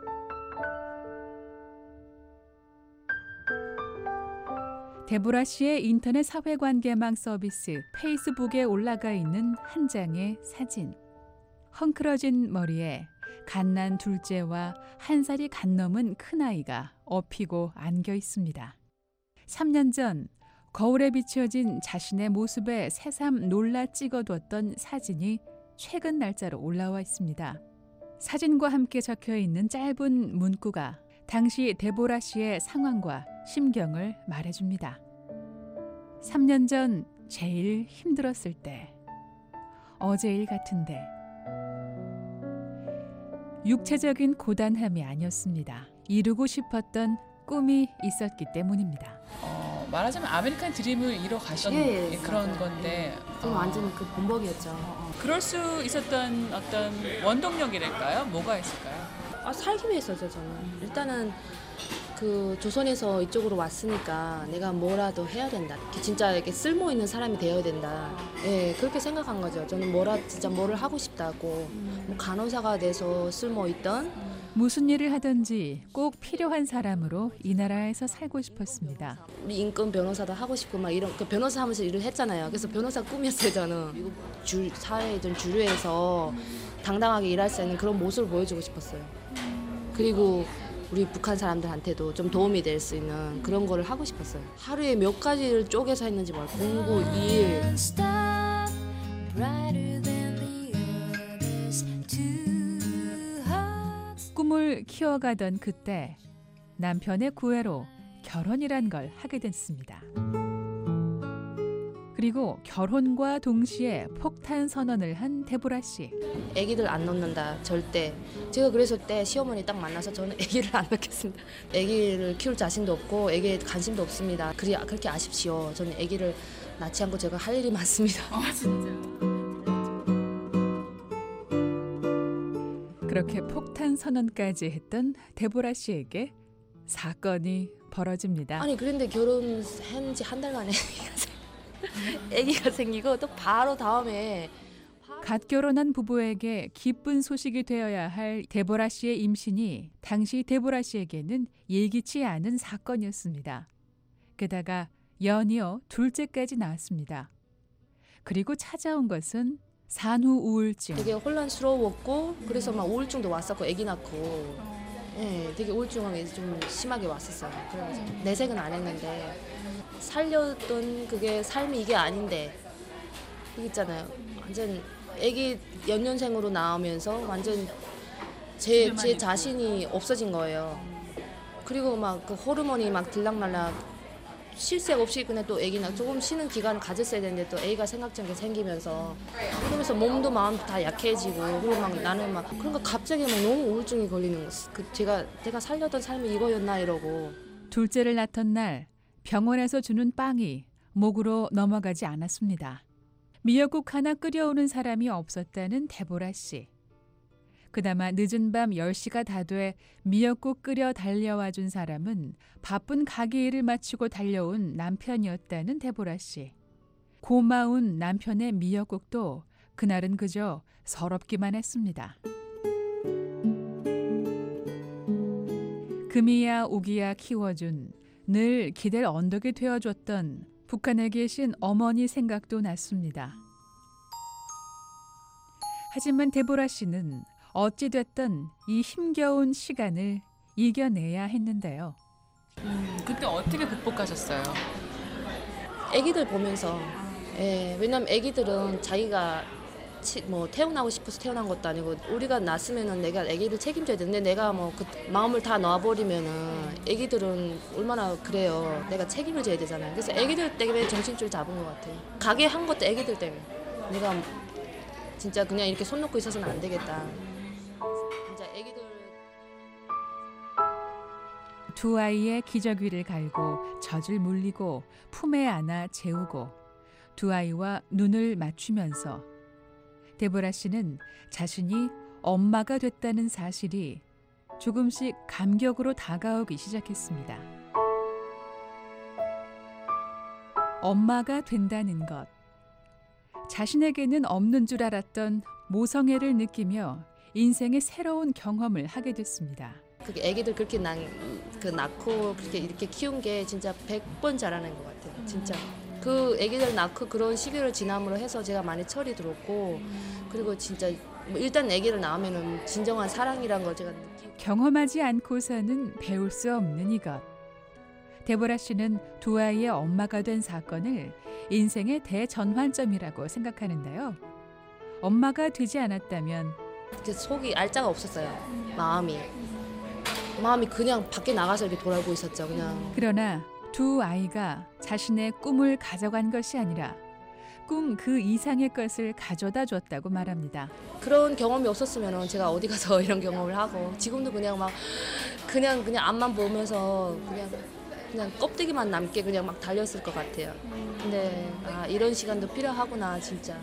데보라 씨의 인터넷 사회관계망 서비스 페이스북에 올라가 있는 한 장의 사진. 헝클어진 머리에 갓난 둘째와 1살이 갓 넘은 큰아이가 업히고 안겨 있습니다. 3년 전 거울에 비춰진 자신의 모습에 새삼 놀라 찍어뒀던 사진이 최근 날짜로 올라와 있습니다. 사진과 함께 적혀 있는 짧은 문구가 당시 데보라 씨의 상황과 심경을 말해줍니다. 3년 전 제일 힘들었을 때, 어제 일 같은데. 육체적인 고단함이 아니었습니다. 이루고 싶었던 꿈이 있었기 때문입니다. 말하자면 아메리칸 드림을 이뤄가신 그런 맞아요. 건데 저는 완전히 그 본보기였죠. 그럴 수 있었던 어떤 원동력이랄까요? 뭐가 있을까요? 살기 위해서죠, 저는. 일단은 그 조선에서 이쪽으로 왔으니까 내가 뭐라도 해야 된다. 진짜 이렇게 쓸모 있는 사람이 되어야 된다. 예, 그렇게 생각한 거죠. 저는 진짜 뭐를 하고 싶다고. 뭐 간호사가 돼서 쓸모 있던. 무슨 일을 하든지 꼭 필요한 사람으로 이 나라에서 살고 싶었습니다. 우리 인권 변호사도 하고 싶고 막 이런 그 변호사 하면서 일을 했잖아요. 그래서 변호사 꿈이었어요, 저는. 미국 사회든 주류에서 당당하게 일할 수 있는 그런 모습을 보여주고 싶었어요. 그리고 우리 북한 사람들한테도 좀 도움이 될 수 있는 그런 거를 하고 싶었어요. 하루에 몇 가지를 쪼개서 했는지 몰라요. 공부, 일. 꿈을 키워가던 그때 남편의 구애로 결혼이란 걸 하게 됐습니다. 그리고 결혼과 동시에 폭탄 선언을 한 데보라 씨. 아기들 안 낳는다, 절대. 제가 그래서 때 시어머니 딱 만나서 저는 아기를 안 낳겠습니다. 아기를 키울 자신도 없고 아기에 관심도 없습니다. 그렇게 아십시오. 저는 아기를 낳지 않고 제가 할 일이 많습니다. 진짜. 그렇게 폭탄 선언까지 했던 데보라 씨에게 사건이 벌어집니다. 아니 그런데 결혼한 지 한 달 만에 아기가 생기고 또 바로 다음에 갓 결혼한 부부에게 기쁜 소식이 되어야 할 데보라 씨의 임신이 당시 데보라 씨에게는 예기치 않은 사건이었습니다. 게다가 연이어 둘째까지 나왔습니다. 그리고 찾아온 것은 산후 우울증. 되게 혼란스러웠고 그래서 막 우울증도 왔었고 아기 낳고 되게 우울증이 좀 심하게 왔었어요. 그래서 내색은 안 했는데 살렸던 그게 삶이 이게 아닌데 이게 있잖아요. 완전 아기 연년생으로 나오면서 완전 제 자신이 없어진 거예요. 그리고 막 그 호르몬이 막 들락날락 쉴 새 없이 그냥 또 아기나 조금 쉬는 기간을 가졌어야 되는데 또 아기가 생각적인 게 생기면서 그러면서 몸도 마음도 다 약해지고 그리고 막 나는 막 그러니까 갑자기 막 너무 우울증이 걸리는 거예요. 제가 살려던 삶이 이거였나 이러고. 둘째를 낳던 날 병원에서 주는 빵이 목으로 넘어가지 않았습니다. 미역국 하나 끓여오는 사람이 없었다는 데보라 씨. 그나마 늦은 밤 10시가 다 돼 미역국 끓여 달려와 준 사람은 바쁜 가게 일을 마치고 달려온 남편이었다는 데보라 씨. 고마운 남편의 미역국도 그날은 그저 서럽기만 했습니다. 금이야 오기야 키워준 늘 기댈 언덕이 되어줬던 북한에 계신 어머니 생각도 났습니다. 하지만 데보라 씨는 어찌됐든 이 힘겨운 시간을 이겨내야 했는데요. 그때 어떻게 극복하셨어요? 아기들 보면서 왜냐면 아기들은 자기가 뭐 태어나고 싶어서 태어난 것도 아니고 우리가 낳았으면은 내가 아기를 책임져야 되는데 내가 뭐 그 마음을 다 놔버리면은 아기들은 얼마나 그래요. 내가 책임을 져야 되잖아요. 그래서 아기들 때문에 정신줄 잡은 것 같아요. 가게 한 것도 아기들 때문에. 내가 진짜 그냥 이렇게 손 놓고 있어서는 안 되겠다. 진짜 아기들. 두 아이의 기저귀를 갈고 젖을 물리고 품에 안아 재우고 두 아이와 눈을 맞추면서 데보라 씨는 자신이 엄마가 됐다는 사실이 조금씩 감격으로 다가오기 시작했습니다. 엄마가 된다는 것. 자신에게는 없는 줄 알았던 모성애를 느끼며 인생의 새로운 경험을 하게 됐습니다. 그게 아기들 그렇게 낳고 그렇게 이렇게 키운 게 진짜 100번 잘하는 것 같아요. 진짜. 그 아기들 낳고 그런 시기를 지남으로 해서 제가 많이 철이 들었고 그리고 진짜 일단 아기를 낳으면은 진정한 사랑이란 걸 제가 느끼고 경험하지 않고서는 배울 수 없는 이것. 데보라 씨는 두 아이의 엄마가 된 사건을 인생의 대전환점이라고 생각하는데요. 엄마가 되지 않았다면 속이 알자가 없었어요. 마음이 그냥 밖에 나가서 이렇게 돌아오고 있었죠. 그냥. 그러나 두 아이가 자신의 꿈을 가져간 것이 아니라 꿈 그 이상의 것을 가져다 줬다고 말합니다. 그런 경험이 없었으면 제가 어디 가서 이런 경험을 하고 지금도 그냥 막 그냥 앞만 보면서 그냥 그냥 껍데기만 남게 그냥 막 달렸을 것 같아요. 근데 이런 시간도 필요하구나 진짜.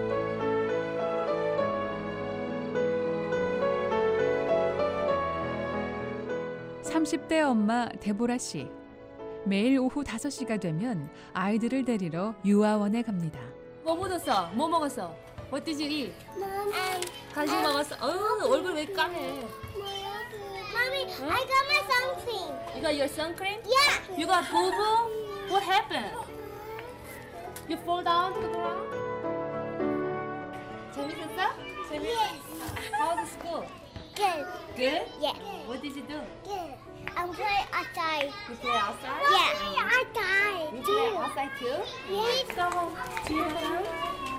30대 엄마 데보라 씨. 매일 오후 5시가 되면 아이들을 데리러 유아원에 갑니다. 뭐 묻었어? 뭐 먹었어? What did you eat? 간식 먹었어? 얼굴 왜 까매? Mommy, I got my sun cream. You got your sun cream? Yeah. You got boo-boo? What happened? You fall down to the ground? 재밌었어? Yes. How was school? Good. Good? Yeah. What did you do? Good. I'm playing outside. You play outside? Yeah. Outside. You play outside too? Yes. Do you have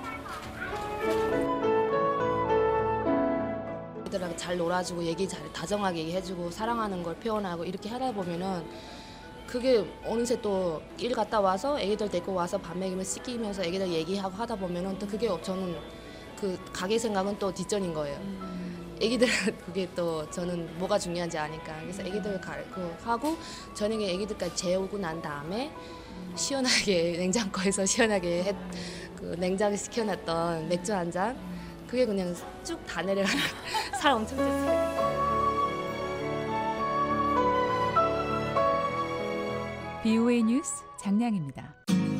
애들하고 잘 놀아주고 다정하게 얘기해주고 사랑하는 걸 표현하고 이렇게 하다 보면은 그게 어느새 또 일 갔다 와서 애기들 데리고 와서 밥 먹이면 씻기면서 애기들 얘기하고 하다 보면은 또 그게 저는 그 가게 생각은 또 뒷전인 거예요. 애기들은 그게 또 저는 뭐가 중요한지 아니까 그래서 애기들 하고 저녁에 애기들까지 재우고 난 다음에 시원하게 냉장고에서 시원하게 그 냉장 시켜놨던 맥주 한 잔 그게 그냥 쭉 다 내려가는 살 엄청 쪘어요. BOA 뉴스 장량입니다.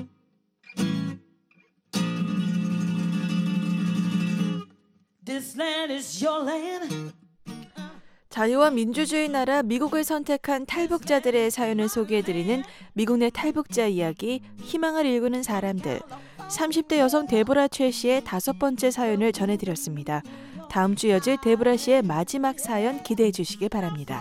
This land is your land. 자유와 민주주의 나라 미국을 선택한 탈북자들의 사연을 소개해드리는 미국 내 탈북자 이야기, 희망을 일구는 사람들. 30대 여성 데보라 최 씨의 5번째 사연을 전해드렸습니다. 다음 주 여질 데보라 씨의 마지막 사연 기대해 주시기 바랍니다.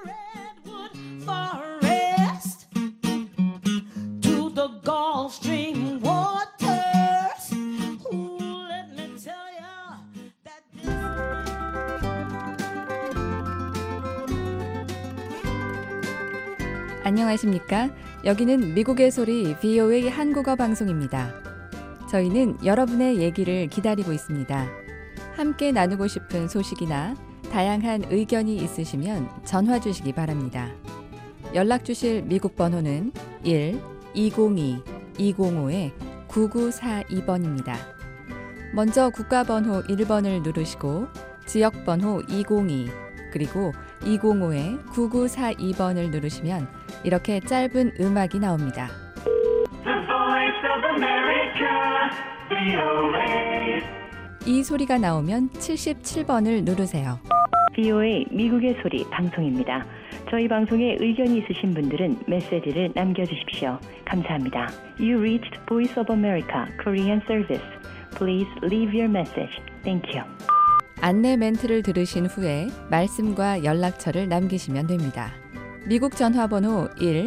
안녕하십니까? 여기는 미국의 소리 BOA 한국어 방송입니다. 저희는 여러분의 얘기를 기다리고 있습니다. 함께 나누고 싶은 소식이나 다양한 의견이 있으시면 전화 주시기 바랍니다. 연락 주실 미국 번호는 1-202-205-9942번입니다. 먼저 국가번호 1번을 누르시고 지역번호 202 그리고 205-9942번을 누르시면 이렇게 짧은 음악이 나옵니다. 이 소리가 나오면 77번을 누르세요. BOA 미국의 소리 방송입니다. 저희 방송에 의견이 있으신 분들은 메시지를 남겨주십시오. 감사합니다. You reached Voice of America Korean Service. Please leave your message. Thank you. 안내 멘트를 들으신 후에 말씀과 연락처를 남기시면 됩니다. 미국 전화번호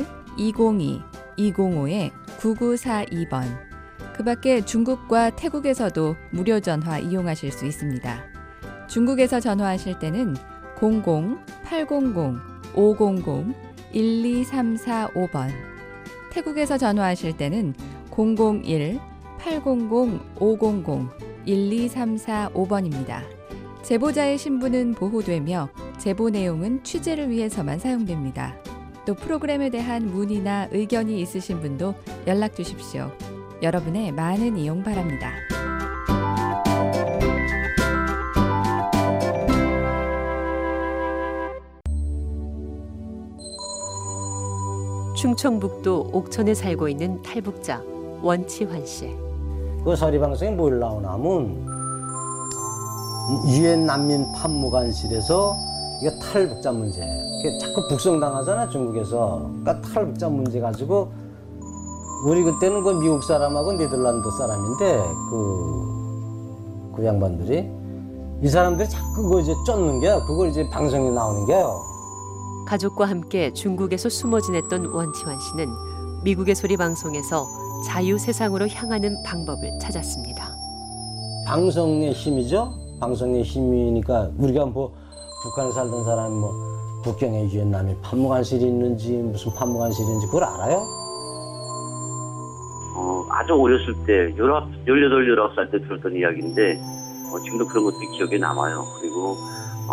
1-202-205-9942번. 그 밖에 중국과 태국에서도 무료 전화 이용하실 수 있습니다. 중국에서 전화하실 때는 00-800-500-1234-5번. 태국에서 전화하실 때는 001-800-500-1234-5번입니다. 제보자의 신분은 보호되며 제보 내용은 취재를 위해서만 사용됩니다. 또 프로그램에 대한 문의나 의견이 있으신 분도 연락 주십시오. 여러분의 많은 이용 바랍니다. 충청북도 옥천에 살고 있는 탈북자 원치환 씨. 그 서리방송에 뭘 나오냐면 유엔 난민 판무관실에서 이게 탈북자 문제. 자꾸 북송당하잖아 중국에서. 그러니까 탈북자 문제 가지고 우리 그때는 그 미국 사람하고 네덜란드 사람인데 그 양반들이 이 사람들이 자꾸 그거 이제 쫓는 게요. 그걸 이제 방송에 나오는 게요. 가족과 함께 중국에서 숨어 지냈던 원치환 씨는 미국의 소리 방송에서 자유 세상으로 향하는 방법을 찾았습니다. 방송의 힘이죠. 방송의 힘이니까 우리가 뭐 북한에 살던 사람이 뭐 북경에 유엔 난민 판무관실이 있는지 무슨 판무관실이 있는지 그걸 알아요? 아주 어렸을 때 19살 때 들었던 이야기인데 지금도 그런 것들이 기억에 남아요. 그리고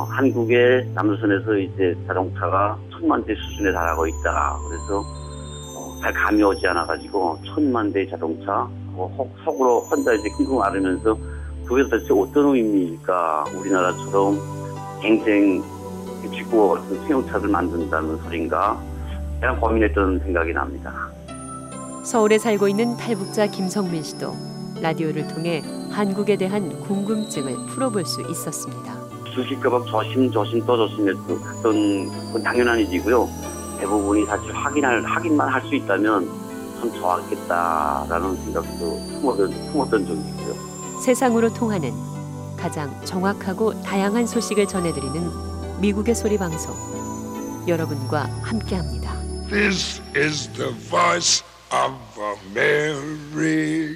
한국의 남조선에서 이제 자동차가 1000만 대 수준에 달하고 있다. 그래서 잘 감이 오지 않아가지고 1000만 대의 자동차 속으로 혼자 이제 끙끙 앓으면서 그게 도대체 어떤 의미일까? 우리나라처럼 갱생 직구와 같은 승용차를 만든다는 소린가? 그냥 고민했던 생각이 납니다. 서울에 살고 있는 탈북자 김성민 씨도 라디오를 통해 한국에 대한 궁금증을 풀어볼 수 있었습니다. 주실까봐 조심조심 또 조심했던 건 당연한 일이고요. 대부분이 사실 확인만 할 수 있다면 참 좋았겠다라는 생각도 품었던 적이 있고요. 세상으로 통하는 가장 정확하고 다양한 소식을 전해드리는 미국의 소리 방송. 여러분과 함께합니다. This is the voice of America.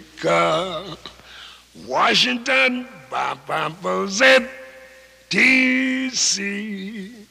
Washington, DC.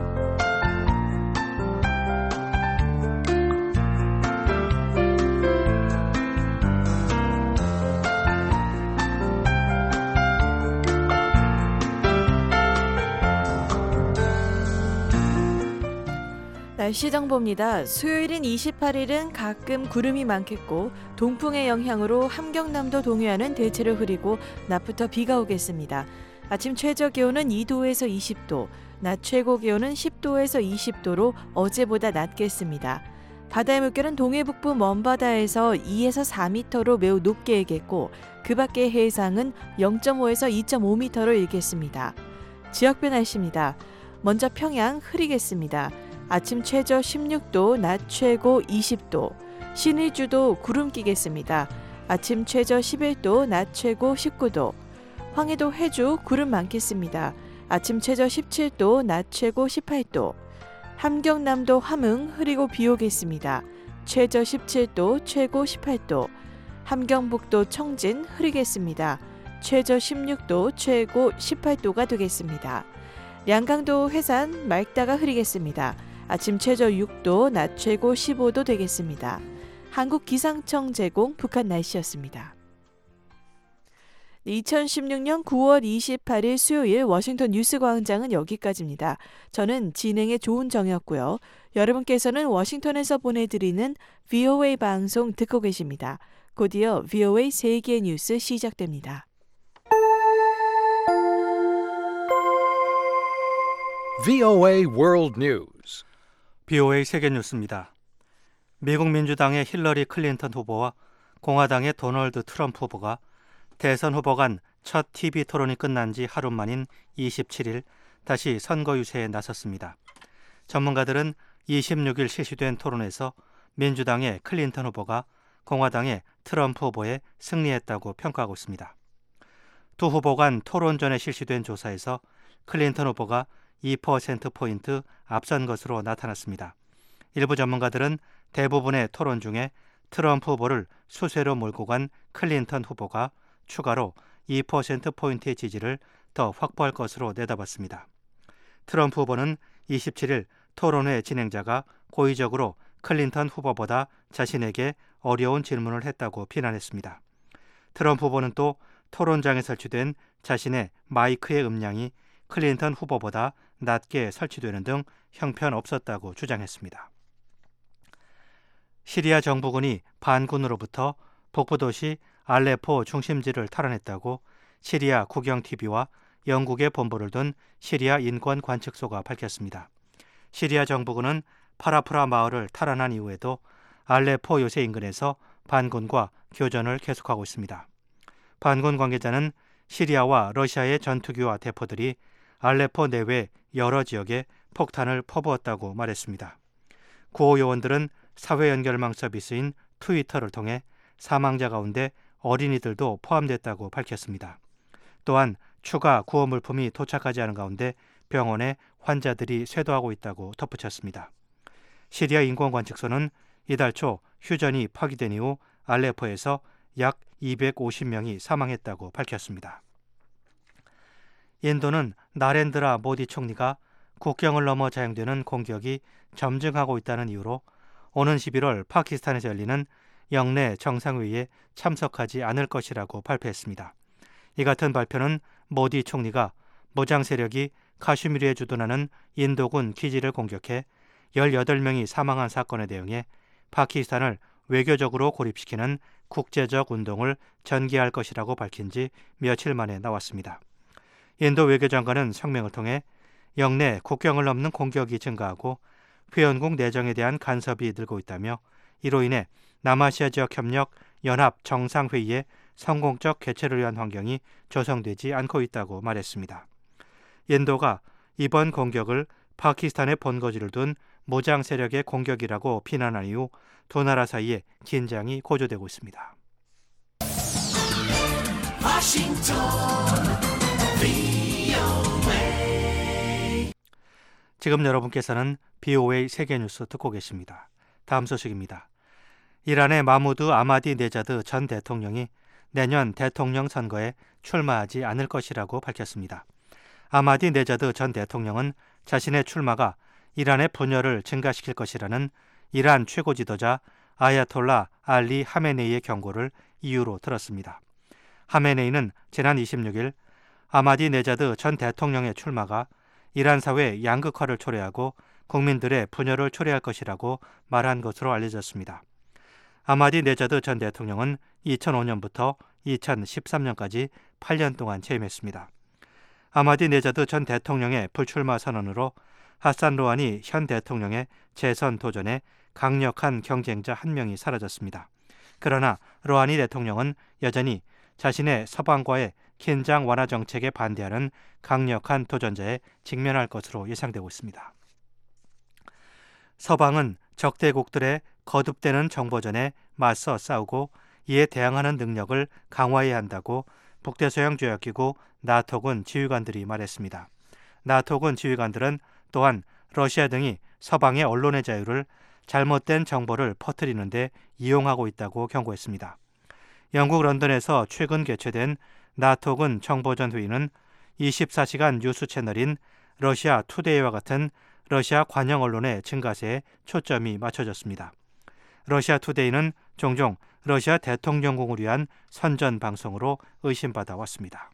날씨 정보입니다. 수요일인 28일은 가끔 구름이 많겠고 동풍의 영향으로 함경남도 동해안은 대체로 흐리고 낮부터 비가 오겠습니다. 아침 최저 기온은 2도에서 20도, 낮 최고 기온은 10도에서 20도로 어제보다 낮겠습니다. 바다의 물결은 동해북부 먼바다에서 2에서 4m로 매우 높게 일겠고 그 밖의 해상은 0.5에서 2.5m로 일겠습니다. 지역별 날씨입니다. 먼저 평양 흐리겠습니다. 아침 최저 16도, 낮 최고 20도. 신의주도 구름 끼겠습니다. 아침 최저 11도, 낮 최고 19도. 황해도 회주 구름 많겠습니다. 아침 최저 17도, 낮 최고 18도. 함경남도 함흥 흐리고 비 오겠습니다. 최저 17도, 최고 18도. 함경북도 청진 흐리겠습니다. 최저 16도, 최고 18도가 되겠습니다. 양강도 해산 맑다가 흐리겠습니다. 아침 최저 6도, 낮 최고 15도 되겠습니다. 한국기상청 제공 북한 날씨였습니다. 2016년 9월 28일 수요일 워싱턴 뉴스광장은 여기까지입니다. 저는 진행의 조은정이었고요. 여러분께서는 워싱턴에서 보내드리는 VOA 방송 듣고 계십니다. 곧이어 VOA 세계 뉴스 시작됩니다. VOA World News. VOA 세계 뉴스입니다. 미국 민주당의 힐러리 클린턴 후보와 공화당의 도널드 트럼프 후보가 대선 후보 간 첫 TV 토론이 끝난 지 하루 만인 27일 다시 선거 유세에 나섰습니다. 전문가들은 26일 실시된 토론에서 민주당의 클린턴 후보가 공화당의 트럼프 후보에 승리했다고 평가하고 있습니다. 두 후보 간 토론 전에 실시된 조사에서 클린턴 후보가 2%포인트 앞선 것으로 나타났습니다. 일부 전문가들은 대부분의 토론 중에 트럼프 후보를 수세로 몰고 간 클린턴 후보가 추가로 2%포인트의 지지를 더 확보할 것으로 내다봤습니다. 트럼프 후보는 27일 토론회 진행자가 고의적으로 클린턴 후보보다 자신에게 어려운 질문을 했다고 비난했습니다. 트럼프 후보는 또 토론장에 설치된 자신의 마이크의 음량이 클린턴 후보보다 낮게 설치되는 등 형편없었다고 주장했습니다. 시리아 정부군이 반군으로부터 북부도시 알레포 중심지를 탈환했다고 시리아 국영TV와 영국의 본부를 둔 시리아 인권관측소가 밝혔습니다. 시리아 정부군은 파라프라 마을을 탈환한 이후에도 알레포 요새 인근에서 반군과 교전을 계속하고 있습니다. 반군 관계자는 시리아와 러시아의 전투기와 대포들이 알레포 내외 여러 지역에 폭탄을 퍼부었다고 말했습니다. 구호 요원들은 사회 연결망 서비스인 트위터를 통해 사망자 가운데 어린이들도 포함됐다고 밝혔습니다. 또한 추가 구호 물품이 도착하지 않은 가운데 병원에 환자들이 쇄도하고 있다고 덧붙였습니다. 시리아 인권관측소는 이달 초 휴전이 파기된 이후 알레포에서 약 250명이 사망했다고 밝혔습니다. 인도는 나렌드라 모디 총리가 국경을 넘어 자행되는 공격이 점증하고 있다는 이유로 오는 11월 파키스탄에서 열리는 영내 정상회의에 참석하지 않을 것이라고 발표했습니다. 이 같은 발표는 모디 총리가 무장 세력이 카슈미르에 주둔하는 인도군 기지를 공격해 18명이 사망한 사건에 대응해 파키스탄을 외교적으로 고립시키는 국제적 운동을 전개할 것이라고 밝힌 지 며칠 만에 나왔습니다. 인도 외교장관은 성명을 통해 영내 국경을 넘는 공격이 증가하고 회원국 내정에 대한 간섭이 늘고 있다며 이로 인해 남아시아 지역 협력 연합 정상회의의 성공적 개최를 위한 환경이 조성되지 않고 있다고 말했습니다. 인도가 이번 공격을 파키스탄의 본거지를 둔 무장 세력의 공격이라고 비난한 이후 두 나라 사이에 긴장이 고조되고 있습니다. 지금 여러분께서는 BOA 세계뉴스 듣고 계십니다. 다음 소식입니다. 이란의 마무드 아마디네자드 전 대통령이 내년 대통령 선거에 출마하지 않을 것이라고 밝혔습니다. 아마디네자드 전 대통령은 자신의 출마가 이란의 분열을 증가시킬 것이라는 이란 최고 지도자 아야톨라 알리 하메네이의 경고를 이유로 들었습니다. 하메네이는 지난 26일 아마디네자드 전 대통령의 출마가 이란 사회 양극화를 초래하고 국민들의 분열을 초래할 것이라고 말한 것으로 알려졌습니다. 아마디네자드 전 대통령은 2005년부터 2013년까지 8년 동안 재임했습니다. 아마디네자드 전 대통령의 불출마 선언으로 하산 로하니 현 대통령의 재선 도전에 강력한 경쟁자 한 명이 사라졌습니다. 그러나 로하니 대통령은 여전히 자신의 서방과의 긴장 완화 정책에 반대하는 강력한 도전자에 직면할 것으로 예상되고 있습니다. 서방은 적대국들의 거듭되는 정보전에 맞서 싸우고 이에 대항하는 능력을 강화해야 한다고 북대서양조약기구 나토군 지휘관들이 말했습니다. 나토군 지휘관들은 또한 러시아 등이 서방의 언론의 자유를 잘못된 정보를 퍼뜨리는 데 이용하고 있다고 경고했습니다. 영국 런던에서 최근 개최된 나토군 정보전 회의는 24시간 뉴스 채널인 러시아 투데이와 같은 러시아 관영 언론의 증가세에 초점이 맞춰졌습니다. 러시아 투데이는 종종 러시아 대통령궁을 위한 선전 방송으로 의심받아 왔습니다.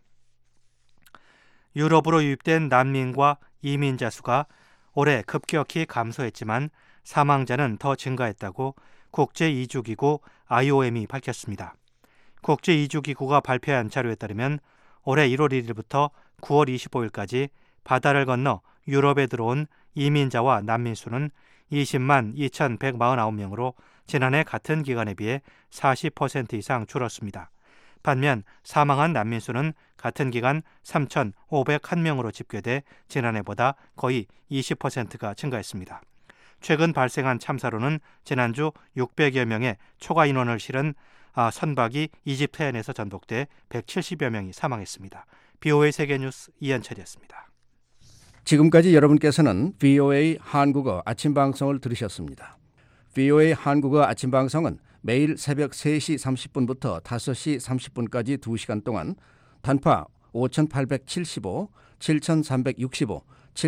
유럽으로 유입된 난민과 이민자 수가 올해 급격히 감소했지만 사망자는 더 증가했다고 국제이주기구 IOM이 밝혔습니다. 국제이주기구가 발표한 자료에 따르면 올해 1월 1일부터 9월 25일까지 바다를 건너 유럽에 들어온 이민자와 난민 수는 20만 2,149명으로 지난해 같은 기간에 비해 40% 이상 줄었습니다. 반면 사망한 난민 수는 같은 기간 3,501명으로 집계돼 지난해보다 거의 20%가 증가했습니다. 최근 발생한 참사로는 지난주 600여 명의 초과 인원을 실은 선박이 이집트 해안에서 전복돼 170여 명이 사망했습니다. BOA 세계뉴스 이현철이었습니다. 지금까지 여러분께서는 VOA 한국어 아침 방송을 들으셨습니다. VOA 한국어 아침 방송은 매일 새벽 3시 30분부터 5시 30분까지 2시간 동안 단파 5875, 7365,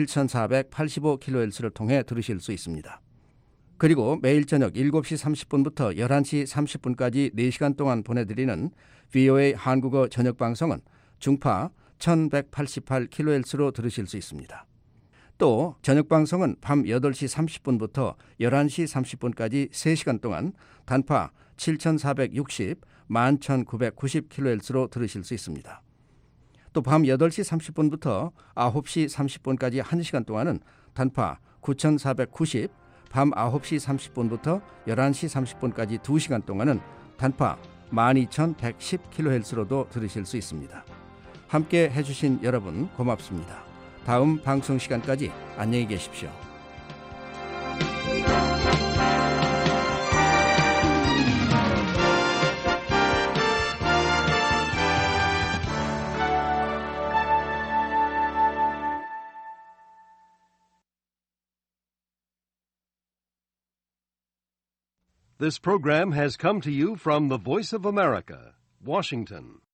7485kHz를 통해 들으실 수 있습니다. 그리고 매일 저녁 7시 30분부터 11시 30분까지 4시간 동안 보내드리는 VOA 한국어 저녁 방송은 중파 1188kHz로 들으실 수 있습니다. 또 저녁 방송은 밤 8시 30분부터 11시 30분까지 3시간 동안 단파 7460, 11990kHz로 들으실 수 있습니다. 또 밤 8시 30분부터 9시 30분까지 1시간 동안은 단파 9490, 밤 9시 30분부터 11시 30분까지 2시간 동안은 단파 12110kHz로도 들으실 수 있습니다. 함께 해주신 여러분 고맙습니다. 다음 방송 시간까지 안녕히 계십시오. This program has come to you from the Voice of America, Washington.